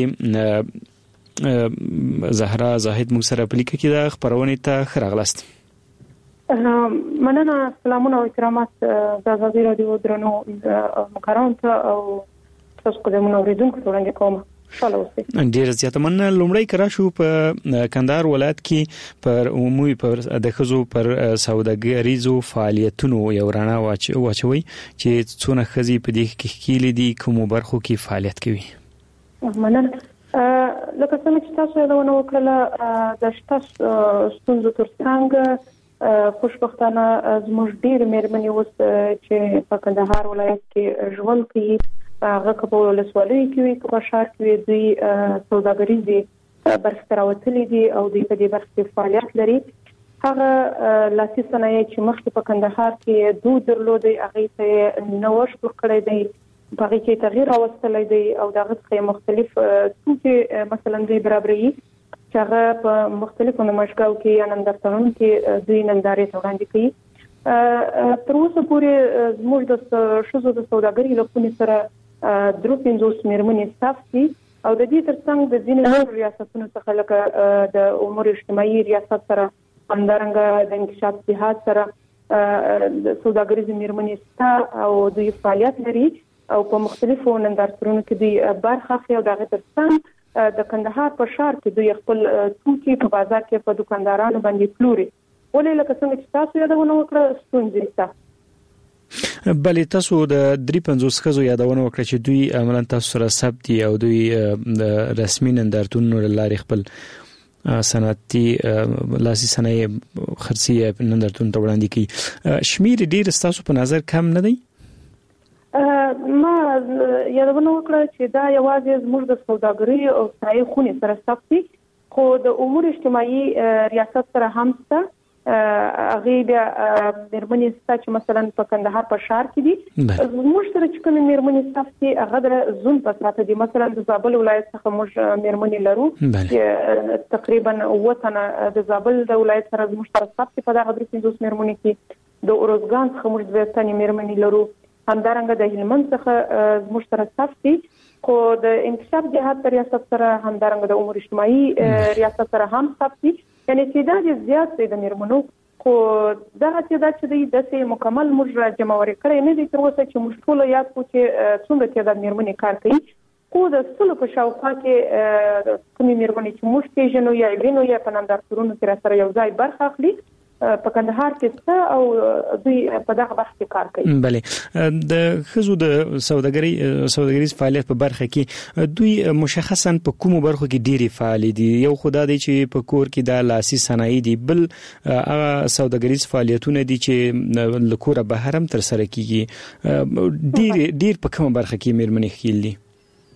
زهرا زاهد موږ سره په لیکه کې د خبرونه ته خراغلست. مننه. سلامونه او احترامات د ازادي رادیو درنو مقررون ته او تاسو کومه اوریدونکو ته وړاندې کوم. ډیر زیات مننه. لومړی کرا شو په کندهار ولایت کې پر عمومي پر د خزو پر سوداګریزو فعالیتونو یو رڼا واچوي چې څونه خزي په دې کې کېلې دي کوم برخو کې فعالیت کوي. مننه. لکه څنګه چې تاسو دا ونه وکړه د شته ستونزو ترڅنګ خوشبختانه زموږ ډیر مېرمنې اوس چې په کندهار ولایت کې ژوند کوي هغه په ولسوالۍ کې په شهر کې دوی سوداګریزي برخه راوتلې دي او دوی په دې برخه کې فعالیت لري. هغه لاسي صنایع چې مخکې په کندهار کې دوی درلودي هغه ته نوښت ورکړی دی، په هغه کې تغییر راوستلی دی او دغه څخه مختلف توکي مثلا دوی برابري چې هغه په مختلفو نمایشګاو کې یا نندارتونونو کې دوی نندارې ته وړاندې کوي. تر اوسه پورې زموږ د ښځو د سوداګرۍ له خونې سره درې پنځوس مېرمنې ستاف دي او د دې ترڅنګ د ځینې ریاستونو څخه لکه د امور اجتماعي ریاست سره، همدارنګه د انکشاف جهاد سره د سوداګریزو مېرمنې شته او دوی فعالیت لري او په مختلفو نندارتونونو کې دوی برخه اخلي او دغه ترڅنګ د کندهار په ښار کې دوی خپل توکي په بازار کې په دکاندارانو باندې پلوري. ولې لکه څنګه چې تاسو یادونه وکړه ستونزې شته. بلې تاسو د درې پنځوس ښځو یادونه وکړه چې دوی عملاً تاسو سره ثبت دي او دوی د رسمي نندارتونونو له لارې خپل صنعتي لاسي صنایع خرڅي نندارتون ته وړاندې کوي. شمیر ډیر تاسو په نظر کم نه دی؟ ما یادونه وکړه چې دا یوازې زموږ د سوداګرۍ او صنایع خونې سره ثبت دي، خو د امور اجتماعي ریاست سره هم شته. هغه بیا مېرمنې شته چې مثلا په کندهار په ښار کې دي. زموږ سره چې کومې مېرمنې ثبت دي هغه د زون په ساته دي. مثلا د زابل ولایت څخه موږ مېرمنې لرو چې تقریبا اووه تنه د زابل د ولایت سره زموږ سره ثبت دي په دغه درې پنځوس مېرمنې کې. د اروزګان څخه موږ دوه تنې مېرمنې لرو، همدارنګه د هلمند څخه زموږ سره ثبت دي، خو د انکشاف جهاد ریاست سره همدارنګه د امور اجتماعي ریاست سره هم ثبت دي. یعنی تعداد زیات دی د مېرمنو، خو دغه تعداد چې دی داسې مکمل موږ جمعوري کړی نه دی تر اوسه چې موږ ټول یاد کړو چې څومره تعداد مېرمنې کار کوي. خو د سلو په شاوخوا کې کومې مېرمنې چې موږ پېژنو یا وینو یا په نندارتونونو کې راسره یو ځای برخه اخلي په کندهار کې څه او دوی په دغه برخه کې کار کوي. بله، د ښځو د سوداګرۍ سوداګریز فعالیت په برخه کې دوی مشخصا په کومو برخو کې ډېری فعال دي؟ یو خدای دی چې په کور کې د لاسي صنایع دي، بل هغه سوداګریز فعالیتونه دي چې له کوره بهر هم تر سره کیږي. ډېر ډېر په کومه برخه کې مېرمنې ښکیل دي؟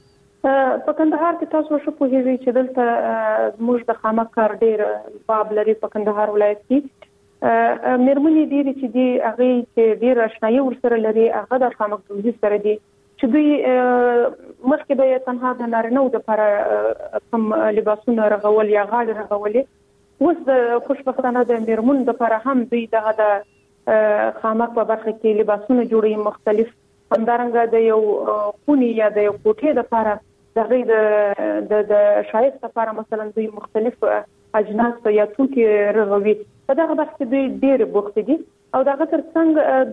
په کندهار کې تاسو شو پوهیږئ چې دلته موږ د خامک کار ډېر باب لري په کندهار ولایت کې. مېرمنې ډېرې چې دي هغه چې ډېر آشنایي ورسره لري هغه د خامک دوزي سره دي چې دوی مخکې به تنها د نارینه‌و دپاره کوم لباسونه رغول یا غاړې رغولې، اوس د خوشبختانه د مېرمنو دپاره هم دوی دغه د خامک په برخه کې لباسونه جوړوي مختلف. همدارنګه د یو خونې یا د یو کوټې دپاره د هغې د د ښایست لپاره مثلا دوی مختلف اجناس یا توکي رغوي. په دغه برخه کې دوی ډېر بوخت دي او دغه ترڅنګ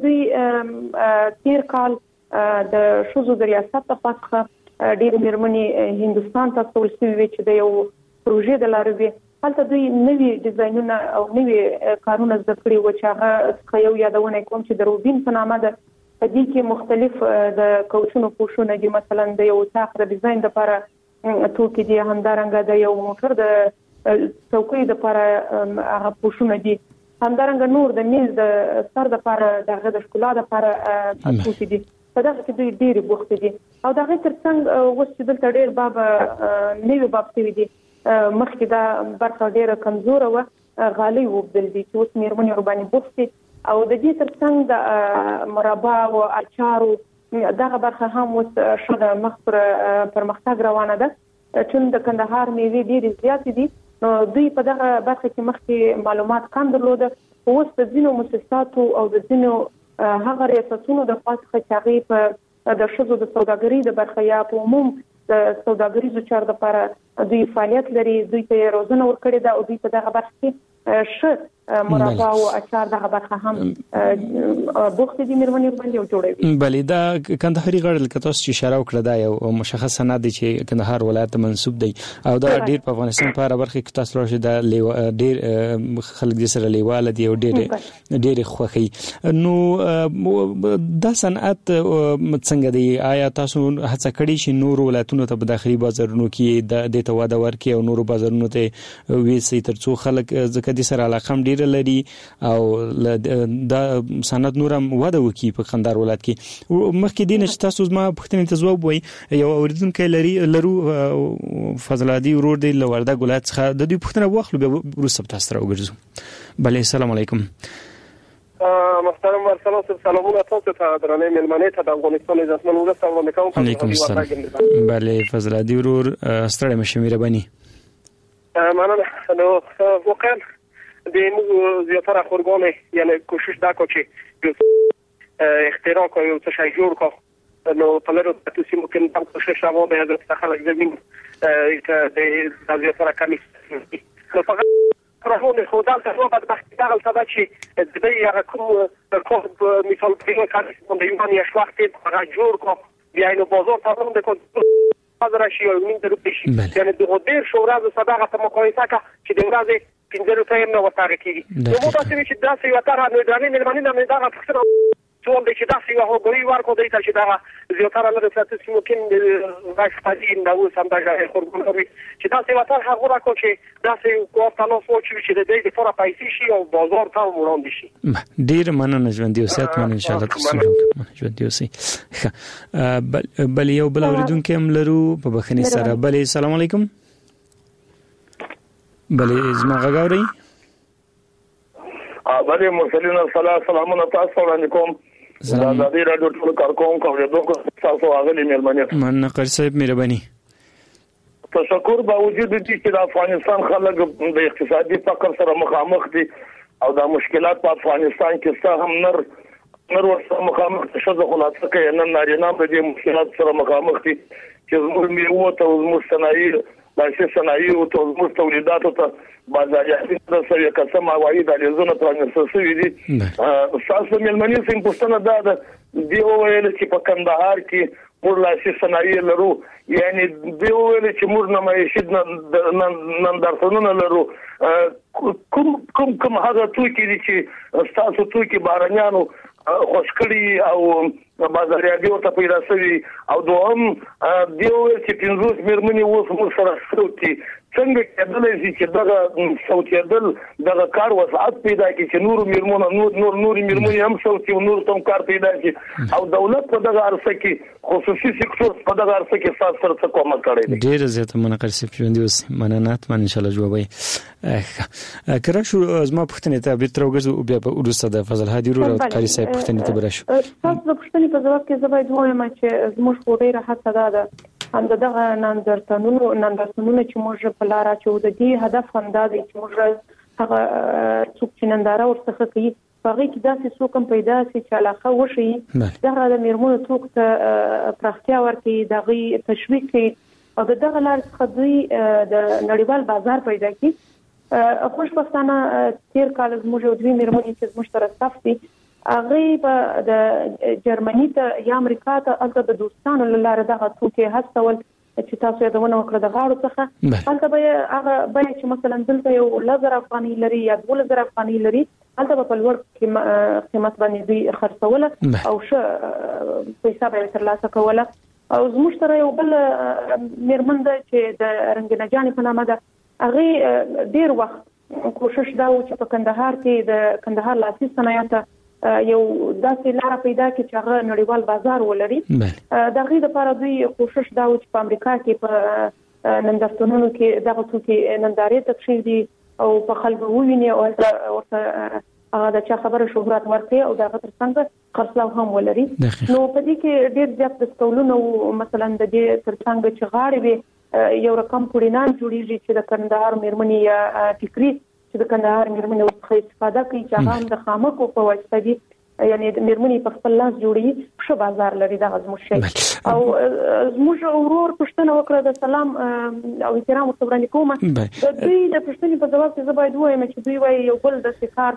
دوی تیر کال د ښځو د ریاست په خوا ډېر مېرمنې هندوستان ته استول شوې وې چې د یو پروژې د لارې وې. هلته دوی نوي ډیزاینونه او نوي کارونه زده کړي وو چې هغه څخه یو یادونه کوم چې د روبین په نامه ده. په دې کې مختلف د کوچونو پوښونه دي، مثلا د یو اطاق د ډیزاین لپاره توکي دي، همدارنګه د یو موټر د څوکۍ لپاره هغه پوښونه دي، همدارنګه نور د میز د سر لپاره دغه د ښکلا لپاره توکي دي. په دغه کې دوی ډېرې بوخت دي او دغه ترڅنګ اوس چې دلته ډېر باب نوي باب شوي دي. مخکې دا برخه ډېره کمزوره وه، غالۍ وبدل دي چې اوس مېرمنې ورباندې بوخت دي او د دې ترڅنګ د مربا او اچارو دغه برخه هم اوس ښه د مخ پر پرمختګ روانه ده. چون د کندهار میوې ډېرې زیاتې دي نو دوی په دغه برخه کې مخکې معلومات کم درلوده، اوس د ځینو مؤسساتو او د ځینو هغه ریاستونو د خوا څخه چې هغې په د ښځو د سوداګرۍ د برخه یا په عموم د سوداګریزو چارو لپاره دوی فعالیت لري، دوی ته یې روزنه ورکړې ده او دوی په دغه برخه کې ښه مربا او اچار دغه برخه هم بوخت دي مېرمنې باندې او جوړوي. بلې دا کندهاري غړ لکه تاسو چې اشاره وکړه دا یو مشخص صنعت دی چې کندهار ولایت ته منسوب دی او دا ډېر په افغانستان په هره برخه کې تاسو راشي دا ډېر خلک دې سره لیواله دي او ډېر ډېر خوښي. نو دا صنعت څنګه دی؟ آیا تاسو هڅه کړې چې نور ولایتونو ته په داخلي بازارونو کې د دې ته واده ورکړي او نور بازارونو ته ویسي ترڅو خلک ځکه دې سره علاقه هم ډېر ډیر لري او دا سند نورم وده وکي په قندهار ولایت کې. مخکې دین چې تاسو زما پوښتنې ته ځواب وایي یو اوریدونکو لري لرو فضل عادي ورور دی لورده ولایت څخه د دې پوښتنه واخلو به روسب تاسو راوګرځو. بله السلام علیکم. محترم ورسلام سلامونه تاسو ته درنه ملمنه ته د افغانستان عزتمن ولس سلام کوم. علیکم السلام. بله فضل عادي ورور ستړی مشه مهرباني. مننه. نو واقعا د موږ زیاتره خورګانې یعنی کوشش دا کو چې اختراع کوي او څه شي جوړ کو نو په لرو تاسو ممکن دا کوشش راو به حضرت خلک زمين ته د زیاتره کمی نو فقط راهونه خدای ته نو بعد بحث دا غلطه چې د دې هغه کوم کوم مثال په کار د یو باندې شواخت هغه جوړ کو بیا نو بازار ته هم د کو حاضر شي او موږ درو پېښ یعنی د غوډیر شورا د صداقت ته مقایسه کا چې د ورځې پنځه روپۍ نه ورته کېږي نو موږ تاسو چې دا څه یو تر نه درنه ملمنه نه دا فکر څوم چې دا څه یو هغوی ورکو دی چې دا زیاتره نه تاسو ممکن د راځي دا اوس هم دا خورګونوري چې دا څه وتر هغه راکو چې دا څه کوټانو سوچ چې د دې لپاره پیسې شي او بازار ته وړاندې شي. ډیر مننه ژوند دی اوسات من ان شاء الله تاسو ژوند دی اوسي. بل یو بل اوریدونکو هم لرو په بخنی سره. بل السلام علیکم. بل زما غاوري. بل مرسلین السلام سلامونه تاسو علیکم. سلام د دې راډیو ټول کارکون کوم یو تاسو اغلی مېلمنه من قر صاحب مهرباني. تشکر باوجود دې چې د افغانستان خلک د اقتصادي فقر سره مخامخ دي او د مشکلات په افغانستان کې څه هم نر نر ورسره مخامخ شوه خلاصه کوي نن نارینه په دې مشکلات سره مخامخ دي چې زموږ میوه ته زموږ صنایع د صنایع او زموږ تولیداتو ته بازاري د سوي قسم عواید علیزونه پرانیستل شوي دي. تاسو ملمنې سیم پوښتنه دا ده دی ویل چې په کندهار کې موږ لاسي صنایع لرو یعنی دی ویل چې موږ نه مېشد نن درسونه لرو کوم کوم کوم هغه توکي دي چې تاسو توکي بارانيانو خوشکړي او بازاريادي ورته پیدا شوی او دوهم دیو چې پنځوس مېرمنې اوس موږ سره سوتي څنګه کېدلای شي چې دغه سوتیدل دغه کار وسعت پیدا کړي چې نور مېرمنې نور نور نور مېرمنې هم سوتي او نور تم کار پیدا کړي او دولت په دغه ارسه کې خصوصي سکتور په دغه ارسه کې سات سره څه کومه کړی دی. ډیر زیات منقر سي ژوند اوس مننات من ان شاء الله جوابي. کړه شو زما پښتنې ته به ترګزو بیا په ورسره د فضل هادي ورو قاری صاحب پښتنې ته براشو. تاسو د پښتنې په ځواب کې زبې وایم چې زموږ خو ډیره هڅه ده هم دغه نندرتونونو نندرتونونو چې موږ په لار اچو د دې هدف هم دا دی چې موږ هغه څوک چې ننداره ورڅخه کوي هغه کې داسې څوک هم پیدا شي چې علاقه وشي دغه د میرمنو څوک ته پراختیا ورکړي دغه تشویق کوي او دغه لار څخه دوی د نړیوال بازار پیدا کړي. خوشبختانه تیر کال زموږ یو دوی میرمنې چې زموږ سره صفدي هغه په د جرمني ته یا امریکا ته البته د دوستانو لاره دغه توکي هڅول چې تاسو یې دونه وکړه د غاړو څخه البته به هغه به چې مثلا دلته یو لزر افغاني لري یا دوه لزر افغاني لري البته په لوړ قیمت باندې دوی خرڅول او ښه پیسې به ترلاسه کوله او زموږ سره یو بل میرمن ده چې د رنگینه جانې په نامه ده هغه ډیر وخت کوشش دا و چې په کندهار کې د کندهار لاسي صنایع یو داسې لار پیدا کړي چې هغه نړیوال بازار ولري. د غي د لپاره دوی کوشش دا و چې په امریکا کې په نندرتونونو کې دغه توکي نندارې تکشیر دي او په خلکو وویني او ورته هغه د چا خبره شهرت ورته او دغه ترڅنګ خرڅلاو هم ولري. نو په دې کې ډېر زیات د ستولونو مثلا د دې ترڅنګ چې غاړې به یو رقم پورینان جوړیږي چې د کندهار مېرمنې یا فکری چې د کندهار مېرمنې ورڅخه استفاده کوي چې هغه د خامکو په واسطه دي یعنی د مېرمنې په خپل لاس جوړي ښه بازار لري دغه زموږ شي او زموږ اورور پښتنه وکړه د سلام او احترام وسوراني کومه د دوی د پښتنې په ځواب کې زباید وایم چې دوی وايي یو بل د شکار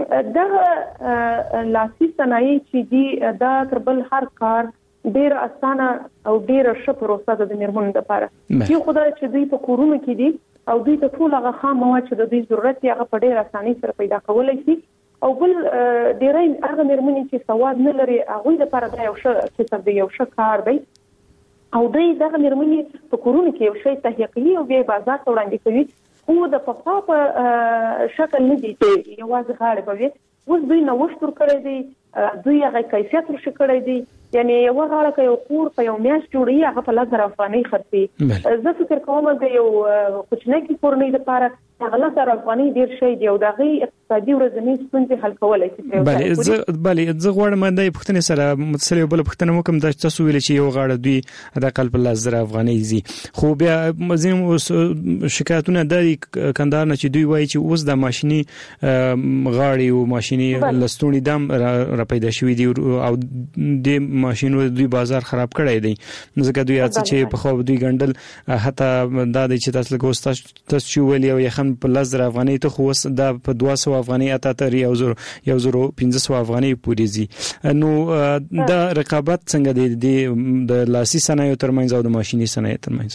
دغه لاسي صنایع چې دي دا تر بل هر کار ډیر اسانه او ډیر ښه پروسه ده د مېرمنو لپاره یو خدای چې دوی په کورونو کې دي او دوی ته ټول هغه خام مواد چې د دوی ضرورت یې هغه په ډیر اسانۍ سره پیدا کولای شي او بل ډیرای هغه مېرمنې چې سواد نه لري هغه لپاره دا یو ښه کسب دی یو ښه کار دی او دوی دغه مېرمنې په کورونو کې یو شی تهیه کوي او بیا بازار ته وړاندې کوي خو د پخوا په شکل نه دي چې یوازې غاړه به وي. اوس دوی نوښت ورکړی دی، دوی هغه کیفیت ورشي کړی دی. یعنی یو غاړه کې یو کور په یو میاشت جوړي هغه په لږ افغاني خرڅي. زه فکر کوم د یو کوچنی کورنۍ لپاره هغه لږ افغاني ډیر شي دی او دغه اقتصادي ورځنی ستونزې حل کولای شي. بله زه بله زه غواړم د پښتنې سره متصل بل پښتنه وکم د تاسو ویل چې یو غاړه دوی د قلب لاس زر افغاني زی، خو بیا مزیم شکایتونه د کندهار نه چې دوی وایي چې اوس د ماشيني غاړي او ماشيني لستونی دم را پیدا شوې دي او د ماشينو دوی بازار خراب کړی دی. ځکه دوی چې په خو دوی ګندل حتی دا د چې تاسو لګوست تاسو ویل یو یخن په لزر افغاني ته خو د په دوه سوه افغاني اته تر یو زر یو زر پنځه سوه افغاني پورې زی. نو د رقابت څنګه دی د لاسي صنایعو ترمنځ او د ماشيني صنایعو ترمنځ؟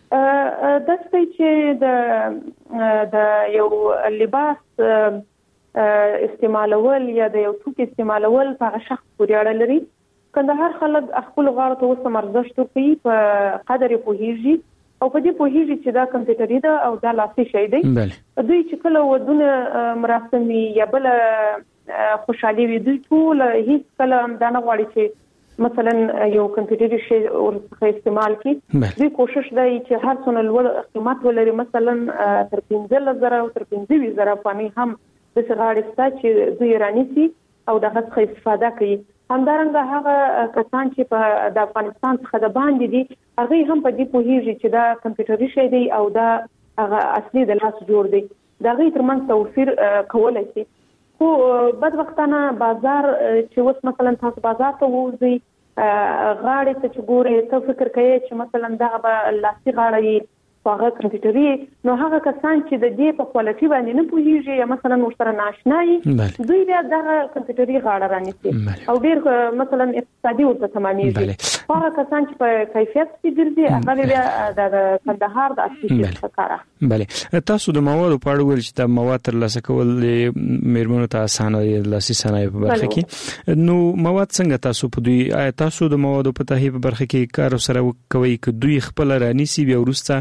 د څه چې د د یو لباس استعمالول یا د یو توکي استعمالول په شخص پورې اړه لري. کندهار خلک خپل غاړه ته وسه مرزښت کوي، په قدر پوهیږي او په دې پوهیږي چې دا کمپیوټري ده او دا لاسي شی دی. دوی چې کله ودونه مراسمي یا بل خوشحالي وي دوی ټول هیڅ کله دا نه غواړي چې مثلا یو کمپیوټري شی ورڅخه استعمال کړي. دوی کوشش دی چې هر څونه لوړ قیمت ولري، مثلا تر پنځه زره او تر پنځه زره افغاني هم د غاړې ستا چې دوی رانیسي او دغه څخه استفاده کوي. همدارنګه هغه کسان چې په د افغانستان څخه د باندې دي هغه هم په دې پوهیږي چې دا کمپیوټري شی دی او دا هغه اصلي د لاس جوړ دی. دا غي ترمنځ توفیر کولای شي. خو بدبختانه بازار چې وس مثلا تاسو بازار ته وځي غاړې ته چې ګوري ته فکر کوي چې مثلا دا به لاسي غاړه هغه کمپیوټري، نو هغه کسان چې د دې په کوالټي باندې نه پوهیږي یا مثلا ورسره ناشنا وي دوی بیا دغه کمپیوټري غاړه رانیسي او ډیر مثلا اقتصادي ورته تمامېږي. هغه کسان چې په کیفیت کې ګرځي هغه بیا د کندهار د اصلي ښکارا. بله تاسو د موادو په اړه ول چې د مواد ترلاسه کول میرمنو ته اسانه دي لاسي صنایع په برخه کې، نو مواد څنګه تاسو په دوی تاسو د موادو په تهیه په برخه کې کار سره کوي چې دوی خپل رانیسي بیا ورسته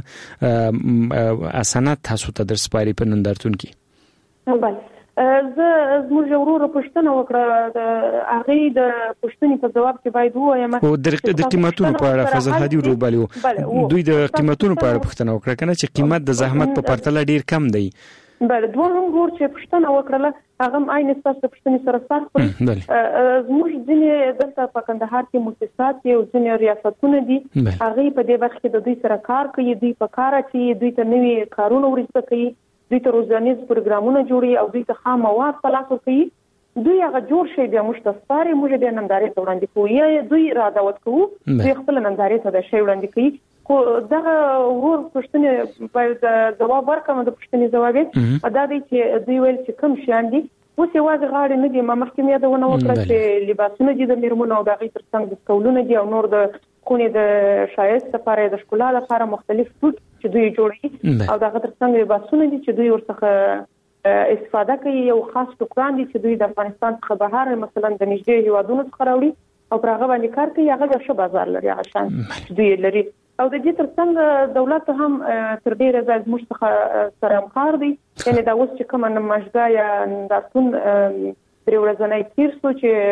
اسانات تاسو ته در سپاري په نندارتون کې؟ بله زه زموږ ورور پښتنه وکړه د هغه د پښتنې په جواب کې باید وایم او د قیمتونو په اړه فضل هادي ورور بلیو دوی د قیمتونو په اړه پښتنه وکړه کنه چې قیمت د زحمت په پرتله ډیر کم دی. بله دوه هم ګور چې پښتنه وکړه هغه هم عین تاسو پښتنې سره سره زموږ ځینې دلته په کندهار کې مؤسسات او ځینې ریاستونه دي هغه په دې وخت کې د دوی سره کار کوي، دوی په کار چې دوی ته نوي کارونه ورسته کوي، دوی ته روزانیز پروګرامونه جوړي او دوی ته خام مواد خلاصو کوي. دوی هغه جوړ شي بیا موږ ته سپاري، موږ بیا نندارې ته وړاندې کوو یا دوی را دعوت کوو دوی خپل نندارې ته د شی وړاندې کوي. خو دغه ورور پښتنې باید جواب ورکړم د پښتنې جواب دا دی چې دوی ویل چې کوم شیان دي اوس یوازې غاړې نه دي. ما مخکې یادونه وکړه چې لباسونه دي د میرمنو او د هغې تر څنګ دستکولونه دي او نور د خونې د ښایست لپاره د ښکلا لپاره مختلف توکي چې دوی جوړوي او د هغه تر څنګ لباسونه دي چې دوی ورڅخه استفاده کوي. یو خاص ټوکران دي چې دوی د افغانستان څخه بهر مثلا د نږدې هیوادونو څخه راوړي او پر هغه باندې کار کوي. هغه ښه بازار لري هغه شان دوی لري او د دې تر څنګ دولت هم تر ډیره ځای زموږ څخه سره همکار دی. یعنی دا اوس چې کومه نمایشګاه یا نندارتون درې ورځنی تیر شو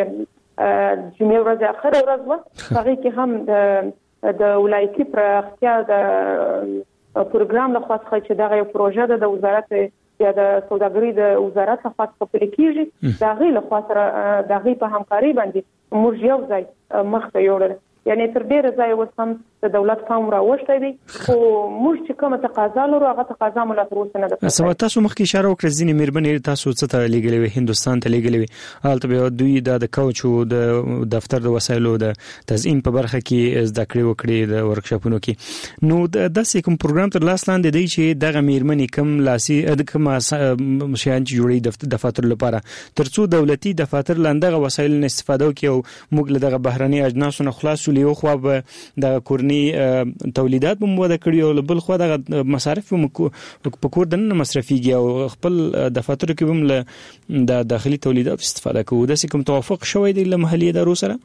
چې جمعې ورځ اخره ورځ وه هغې کې هم د ولایتي پراختیا د پروګرام لخوا څخه چې دغه یو پروژه ده د وزارت یا د سوداګرۍ د وزارت لخوا څخه پلي کېږي د هغې لخوا سره د هغې په همکارۍ باندې موږ یو ځای مخته یوړل. یعنی تر ډیره ځای اوس هم د دولت پام راوښتی دی خو موږ چې کومه تقاضا لرو هغه تقاضا مو لا تر اوسه نه ده. سبا تاسو مخکې اشاره وکړه ځینې میرمنې تاسو څه ته لیږلې وې هندوستان ته لیږلې وې هلته بیا دوی د کوچ او د دفتر د وسایلو د تزیین په برخه کې زده کړې وکړې د ورکشاپونو کې. نو داسې کوم پروګرام تر لاس لاندې دی چې دغه میرمنې کوم لاسي کوم شیان چې جوړي دفاتر لپاره ترڅو دولتي دفاتر لاندغه وسایل نه استفاده وکړي او موږ له دغه بهرني اجناسو نه خلاص شو. یو خو به د کورني تولیدات به مو د کړی او بل خو د مصارف په کور دنه مصرفيږي او خپل دفاتر کې هم له د داخلي تولیدات استفاده کوو. د کوم توافق شوی دی له محلي ادارو سره؟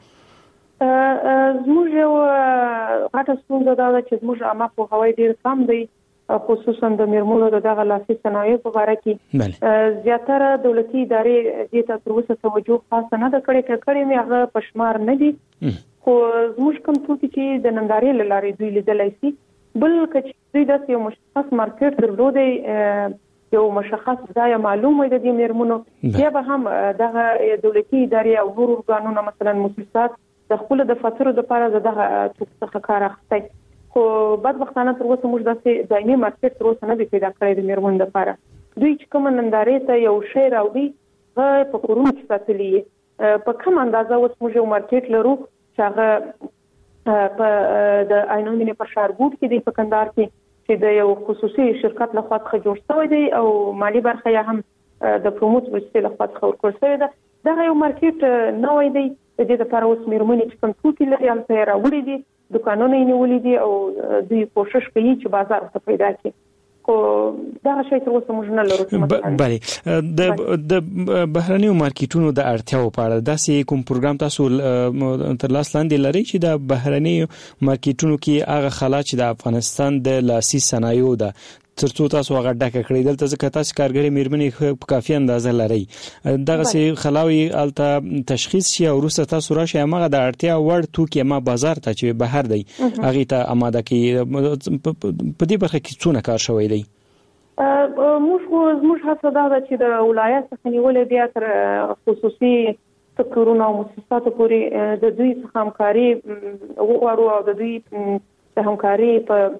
زموږ یو غټه ستونزه دا ده چې زموږ عامه پوهاوی ډېر کم دی خصوصا د میرمنو دغه لاسي صنایع په اړه کې زیاتره دولتي ادارې د ته تر اوسه توجه خاصه نه کړې کړې مې هغه پښمار نه دي خو زموږ کوم توکي چې د نندارې لارې دوی لیدلای شي بل کچې دوی د یو مشخص مارکیټ درلودي یو مشخص ځای معلومه د دې میرمنو بیا به هم دغه دولتي ادارې او نور ارګانونه مثلا مؤسسات د خپل د فاتورو لپاره دغه توکي کار اخلي خو بدبختانه تر اوسه موږ داسې دایمي مارکیټ تر اوسه نه دی پیدا کړی د میرمنو لپاره دوی چې کوم نندارې ته یو شی راوړي هغه په کورونو کې ساتلي په کوم اندازه اوس موږ یو مارکیټ لرو چې هغه په د عینومینې په ښارګوټ کې دی په کندهار کې چې د یو خصوصي شرکت لخوا څخه جوړ شوی دی او مالی برخه یې هم د پروموټ وسیلې لخوا څخه ورکړل شوی ده دغه یو مارکیټ نوی دی د دې لپاره اوس میرمنې چې کوم توکي لري هلته یې راوړي دي دکانونه یې نیولي دي او دوی کوشش کوي چې بازار ته پیدا کړي خو دا شی تر اوسه موږ نه لرو بله د د بهرنیو مارکیټونو د اړتیاو په اړه داسې کوم پروګرام تاسو تر لاس لاندې لري چې د بهرنیو مارکیټونو کې هغه خلا چې د افغانستان د لاسي صنایعو ده ترڅو تاسو هغه ډکه کړی دلته ځکه تاسو کارګری میرمنې په کافي اندازه لري دغه سي خلاوي الته تشخیص شي او وروسته تاسو راشي هغه د اړتیا وړ توکي ما بازار ته چې بهر دی هغه ته آماده کی په دې برخه کې څونه کار شوی دی موږ موږ هڅه دا ده چې د ولایت څخه نیولې بیا تر خصوصي سکتورونو او مؤسساتو پورې د دوی څخه همکاري وغواړو او د دوی د همکاري په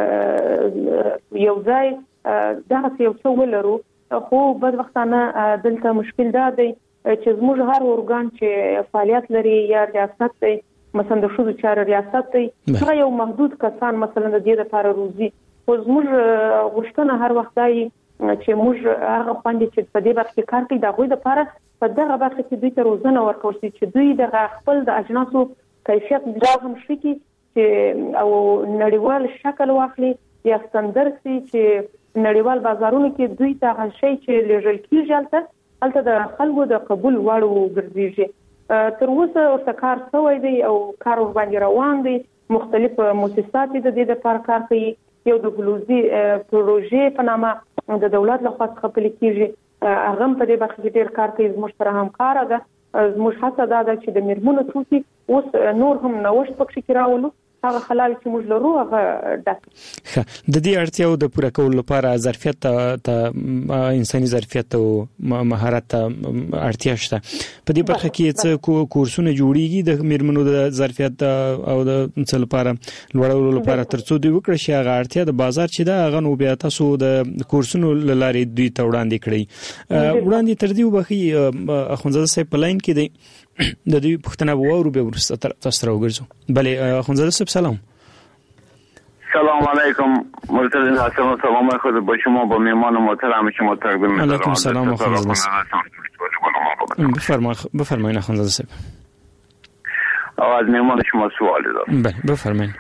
یو ځای دا یو څه ولرو خو بدبختانه دلته مشکل دا دی چې زموږ هر ارګان چې فعالیت لري یا ریاست دی مثلا د ښځو چارو ریاست دی هغه یو محدود کسان مثلا د دې لپاره روزي خو زموږ غوښتنه هر وخت دی چې موږ هغه خوندې چې په دې برخه کې کار کوي د هغوی لپاره په دغه برخه کې دوی ته روزنه ورکول شي چې دوی د خپل د اجناسو کیفیت لا هم ښه کړي چې او نړیوال شکل واخلي یا ستاندرد سي چې نړیوال بازارونو کې دوی ته شي چې لږل کېږي البته البته د خلکو د قبول وړ وګرځي تر اوسه ورته کار شوی دی او کار باندې روان دی مختلف مؤسسات د دې لپاره کار کوي یو د ګلوزي پروژې په نامه د دولت لخوا څخه پلي کېږي هغه په دې برخه کې ډېر کار کوي زموږ سره همکار ده زموږ هڅه دا ده چې د میرمنو توکي اوس نور هم نوښت پکې راولو هغه خلل چې موږ لرو هغه ډک د دې اړتیاو د پوره کولو لپاره ظرفیت ته انساني ظرفیت او مهارت ته اړتیا شته په دې برخه کې څه کورسونه جوړیږي د میرمنو د ظرفیت او د څه لپاره لوړولو لپاره ترڅو دوی وکړي چې هغه اړتیا د بازار چې دا هغه نو بیا تاسو د کورسونو لارې دوی ته وړاندې کړئ وړاندې تر دې وبخي اخونزاده صاحب په لاین کې دی د دې پښتنه وورو به ورسته تاسو راوګرځو بلې اخونزاده صاحب سلام سلام علیکم مرتضی حسن سلام خود با شما با میهمان محترم شما تقدیم می‌کنم. علیکم سلام اخونزاده صاحب بفرمایید بفرمایید اخونزاده صاحب از میهمان شما سوال دارم بله بفرمایید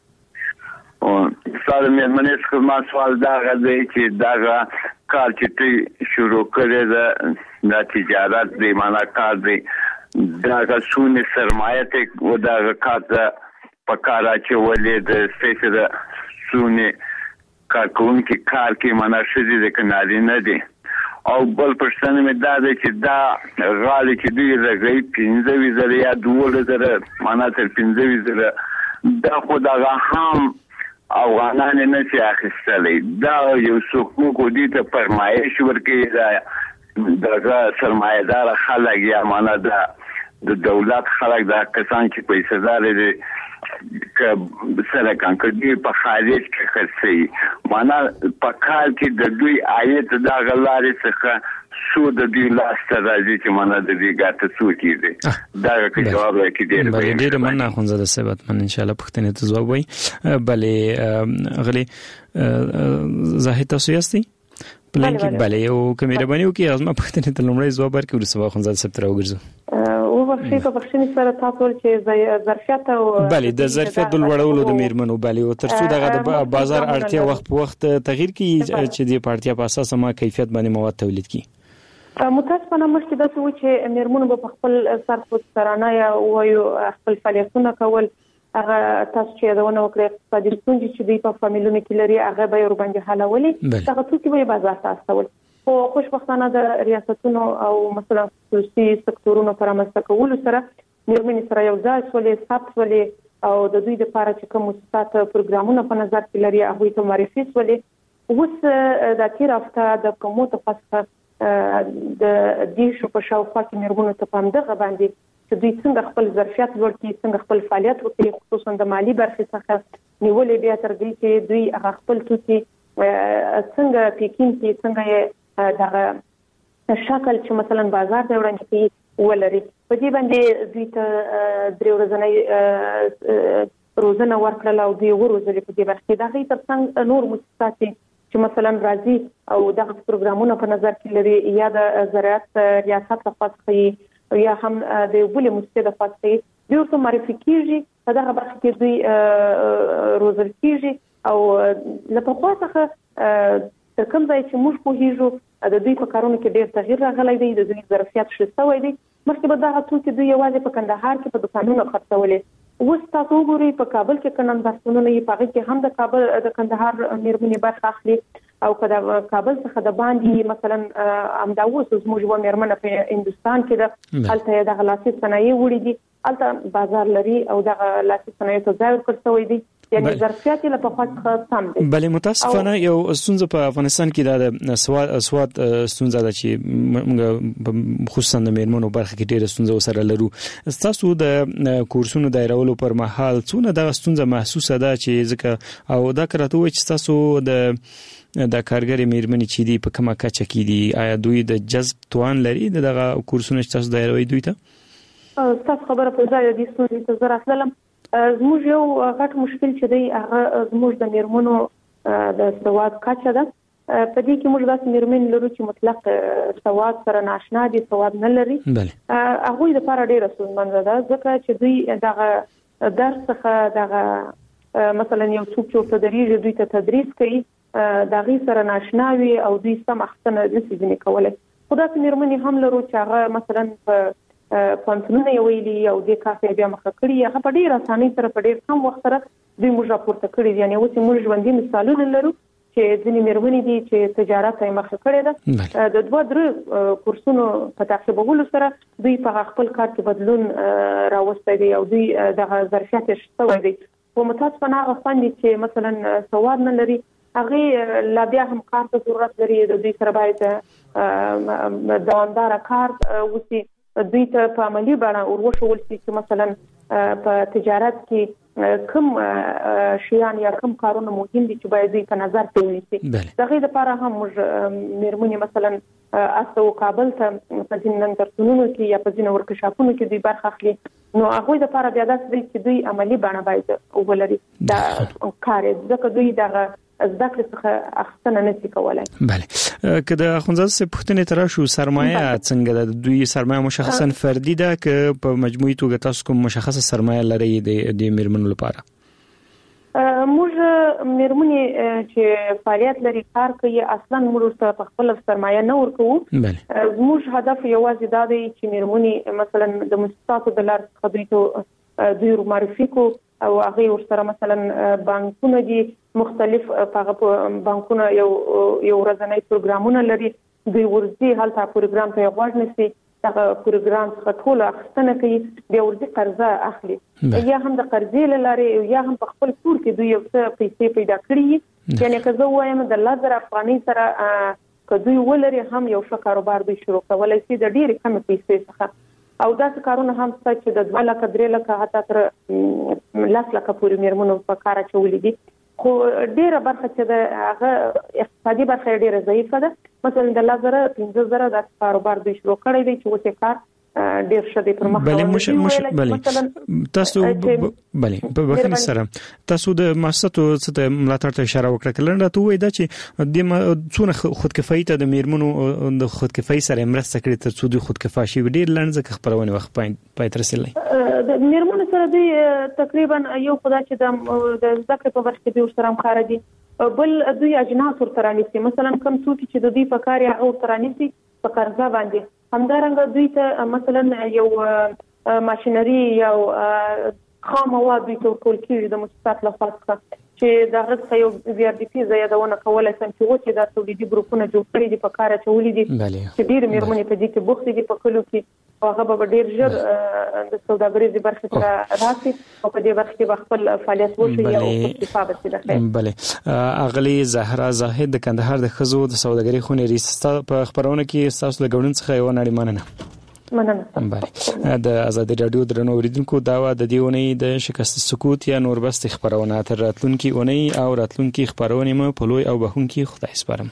سال میهمانی خدمت سوال داغه دی چې داغه کار چې تی شروع کړی ده د تجارت دی معنا کار دی داغه سونه سرمایه ته و داغه کار په کار اچولې د سپیشل سونه کارکون کې کار کې معنا شدي د کناري نه دی او بل پرسنه مې دا دی چې دا غالي چې دوی راغی پنځه ویزه یا دوه زره معنا تر پنځه ویزه دا خو دا هم افغانان نه شي اخیستلې دا یو څوک کو دي ته فرمایش ورکړي دا دغه سرمایدار خلک یا معنا دا د دولت خلک دا کسان چې پیسې دار دي ک سره کانکړي په خارج کې خرڅي معنا په کال کې د دوی عاید دا غلارې څخه سو د دوی لاس ته راځي چې معنا د دې ګټه څو کیږي دا کې جواب راکې ډېر بلې ډېر مننه خونزاده صاحب من ان شاء الله پښتنې ته جواب وای بلې غلي زاهد تاسو یاستئ پلان کې بلې او کمیربانیو کې ازما پښتنې ته لومړی جواب ورکړو ورسره خونزاده صاحب تر وګرځو او وخت په بخښنې سره تاسو چې ظرفیت او بلې د ظرفیت د لوړولو د میرمنو بلې او ترڅو دغه د بازار اړتیا وخت په وخت تغییر کیږي چې د پارتیا په اساس ما کیفیت باندې مواد تولید کړي متاسفانه مخکې داسې و چې میرمنو په خپل صرف سرانه یا وایو خپل فعالیتونه کول هغه تاسو چې یادونه وکړه اقتصادي ستونزې چې دوی په فامیلونو کې لري هغه به ور باندې حلولې هغه توکي به بازار ته استول خو خوشبختانه د ریاستونو او مثلا خصوصي سکتورونو پر رامنځته کولو سره میرمنې سره یو ځای سولې ثبت سولې او د دوی لپاره چې کوم مؤسسات پروګرامونه په نظر کې لري هغه ته معرفي سولې اوس د تیر هفته د کومو تفصیل د دې شو په شاوخوا کې میرمنو ته پام دغه باندې چې دوی څنګه خپل ظرفیت لوړ کړي څنګه خپل فعالیت وکړي خصوصا د مالی برخې څخه نیولې بیا تر دې چې دوی هغه خپل توکي څنګه پیکینګ کې څنګه دغه شکل چې مثلا بازار ته وړاندې کوي ولري په دې باندې دوی ته درې ورځې روزنه ورکړل او دوی ورزلې په دې برخه دا هي ترڅنګ نور مؤسسات چې مثلا راځي او دغه پروګرامونه په نظر کې لري یا د زراعت ریاست لخوا څخه یا هم د بل مستند فاصله دوی ته معرفي کیږي په دغه برخه کې دوی روزل کیږي او لپاره څخه تر کوم ځای چې موږ په هیڅ د دوی په کارونو کې ډېر تغییر راغلی دی د دوی ظرفیت شته دی مخکې به دغه څه چې دوی یوازې په کندهار کې په دکانونو خرڅولې اوس تاسو وګورئ په کابل کې کنن بحثونه یې پاره کې هم د کابل د کندهار میرمنې برخه اخلي او کله کابل څخه د باندې مثلا امداوس زموږ و میرمنه په هندستان کې د الته د غلاسي صنایع وړي دي الته بازار لري او د غلاسي صنایع ته ځای ورکړی دی یعنی ظرفیت له په خاطر سم دي بلې متاسفانه یو ستونزه په افغانستان کې د سواد سواد ستونزه ده چې خصوصا د میرمنو برخه کې ډېر ستونزه وسره لرو تاسو د کورسونو دایرولو پر مهال څونه د ستونزه محسوسه ده چې ځکه او دا کراته وي چې تاسو د د کارګری میرمنې چې دی په کومه کچه کې دي آیا دوی د جذب توان لري دغه کورسونه چې تاسو دایروي دوی ته تاسو خبره په ځای دي ستونزې ته زه راتلم زموږ یو غټ مشکل چې دی هغه زموږ د میرمنو د سواد کچه ده په دې کې موږ داسې میرمنې لرو چې مطلق سواد سره ناشنا دي سواد نه لري هغه د لپاره ډېر ستونزمن ده ځکه چې دوی دغه درس څخه دغه مثلا یو څوک چې تدریج دوی ته تدریس کوي دغه سره ناشنا وي او دوی سم اخته نشي ځنې کولای خو داسې میرمنې هم لرو چې هغه مثلا په پانتونونه ویلي او د کافي بیا مخ کړی هغه په ډیر اسانۍ سره په ډیر کم وخت سره دوی موږ راپورته کړی یعنی اوس موږ ژوندۍ مثالونه لرو چې ځینې میرمنې دي چې تجارت یې مخ کړی ده د دوه درې کورسونو په تعقیبولو سره دوی په خپل کار کې بدلون راوستي دي او دوی د ظرفیت شته دي او متاسفانه هغه فندي چې مثلا سواد نه لري هغه لا بیا هم کار ته ضرورت لري د دوی سره باید دوامدار کار وسی دوی ته په عملی بڼه ورشول چې مثلا په تجارت کې کوم شیان یا کوم کارونه مهم دي چې باید دوی په نظر کې ونیسي دغه لپاره هم موږ میرمنې مثلا اسو کابل ته په ځینې نندرتونونو کې یا په ځینې ورکشاپونو کې دوی برخه اخلي نو هغه لپاره بیا داسې دي چې دوی عملی بڼه باید ولري دا کار ځکه دوی دغه زده کړې څخه اخستنه نشي کولای. بله که د اخوندزاده صاحب پوښتنې ته راشو سرمایه څنګه ده دوی سرمایه مشخصا فردي ده که په مجموعي توګه تاسو کوم مشخصه سرمایه لري د میرمنو لپاره؟ موږ میرمنې چې فعالیت لري کار کوي اصلا موږ ته په خپل سرمایه نه ورکوو موږ هدف یوازې دا دی چې میرمنې مثلا د مؤسساتو د لارې څخه دوی ته دوی معرفي کو او هغه ورسره مثلا بانکونه دي مختلف هغه بانکونه یو یو ورځنی پروګرامونه لري دوی ورځي هلته پروګرام ته غوړ نشي هغه پروګرام څخه ټول اخستنه کوي بیا ورځي قرضه اخلي یا هم د قرضې لارې یا هم په خپل کور کې دوی یو څه پیسې پیدا کړي یعنی که زه وایم د لزر افغاني سره که دوی ولري هم یو ښه کاروبار دوی شروع کولای شي د ډېرې کمې پیسې څخه او داسې کارونه هم شته چې د دوه لکه درې لکه حتی تر لس لکه پورې میرمنو په کار اچولي دي خو ډېره برخه چې د هغه اقتصادي برخه یې ډېره ضعیفه ده مثلا د لس زره پنځه زره داسې کاروبار دوی شروع کړی دی چې اوس یې کار ډېر ښه دی پر مخ بلې تاسو بلې په بخښنې سره تاسو د مؤسساتو څخه ملاتړ ته اشاره وکړه کله راته وای دا چې د څونه خودکفایي ته د میرمنو د خودکفایي سره مرسته کړې تر څو د خودکفا شي ډېر لنډه خبرونه وخت پای تر رسېلای د میرمنو سره دی تقریبا یو خدای چې د ذکر په برخه کې ورسره هم خار دي بل دوی اجناس ورته رانیسي مثلا کوم څوک چې د دوی په کار یې ورته رانیسي په قرضه باندې همدارنګه دوی ته مثلا یو ماشينري یو خام مواد دوی ټول کیږي د مؤسسات لخوا څخه چې دا غږ یو بي ار دي پی زیادونه کولای سم چې و چې دا تولیدي ګروپونه جوړ کړي دي په کار چولې دي چې ډیر مېرمنې په دې کې بوختي دي په کلو کې او هغه به ډیر ژر د سوداګریزي برخه سره راسي او په دې برخه کې خپل فعالیت وشي او استفاده وکړي د خیر. بله اغلی زهرا زاهد د کندهار د خزو د سوداګرۍ خونې ریستا په خبرونه کې تاسو له ګډون څخه یو نړۍ مننه. مننه. بله د ازادي رادیو درنو اوریدونکو داوا د دیونې د شکست سکوت یا نور بس خبرونه تر راتلونکي اونۍ او راتلونکي خبرونه مو په لوی او بهونکي خدای سپارم.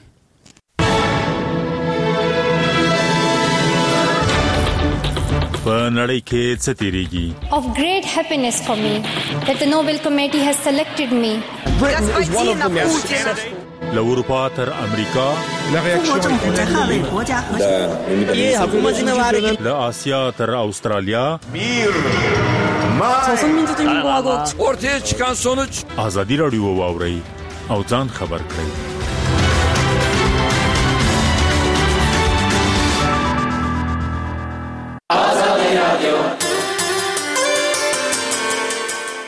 په نړۍ کې څه تیریږي؟ Of great happiness for me that the Nobel Committee has selected me. Britain is one of the most له اروپا تر امریکا له آسیا تر استرالیا ortaya çıkan sonuç ازادي رادیو واوري او ځان خبر کړئ.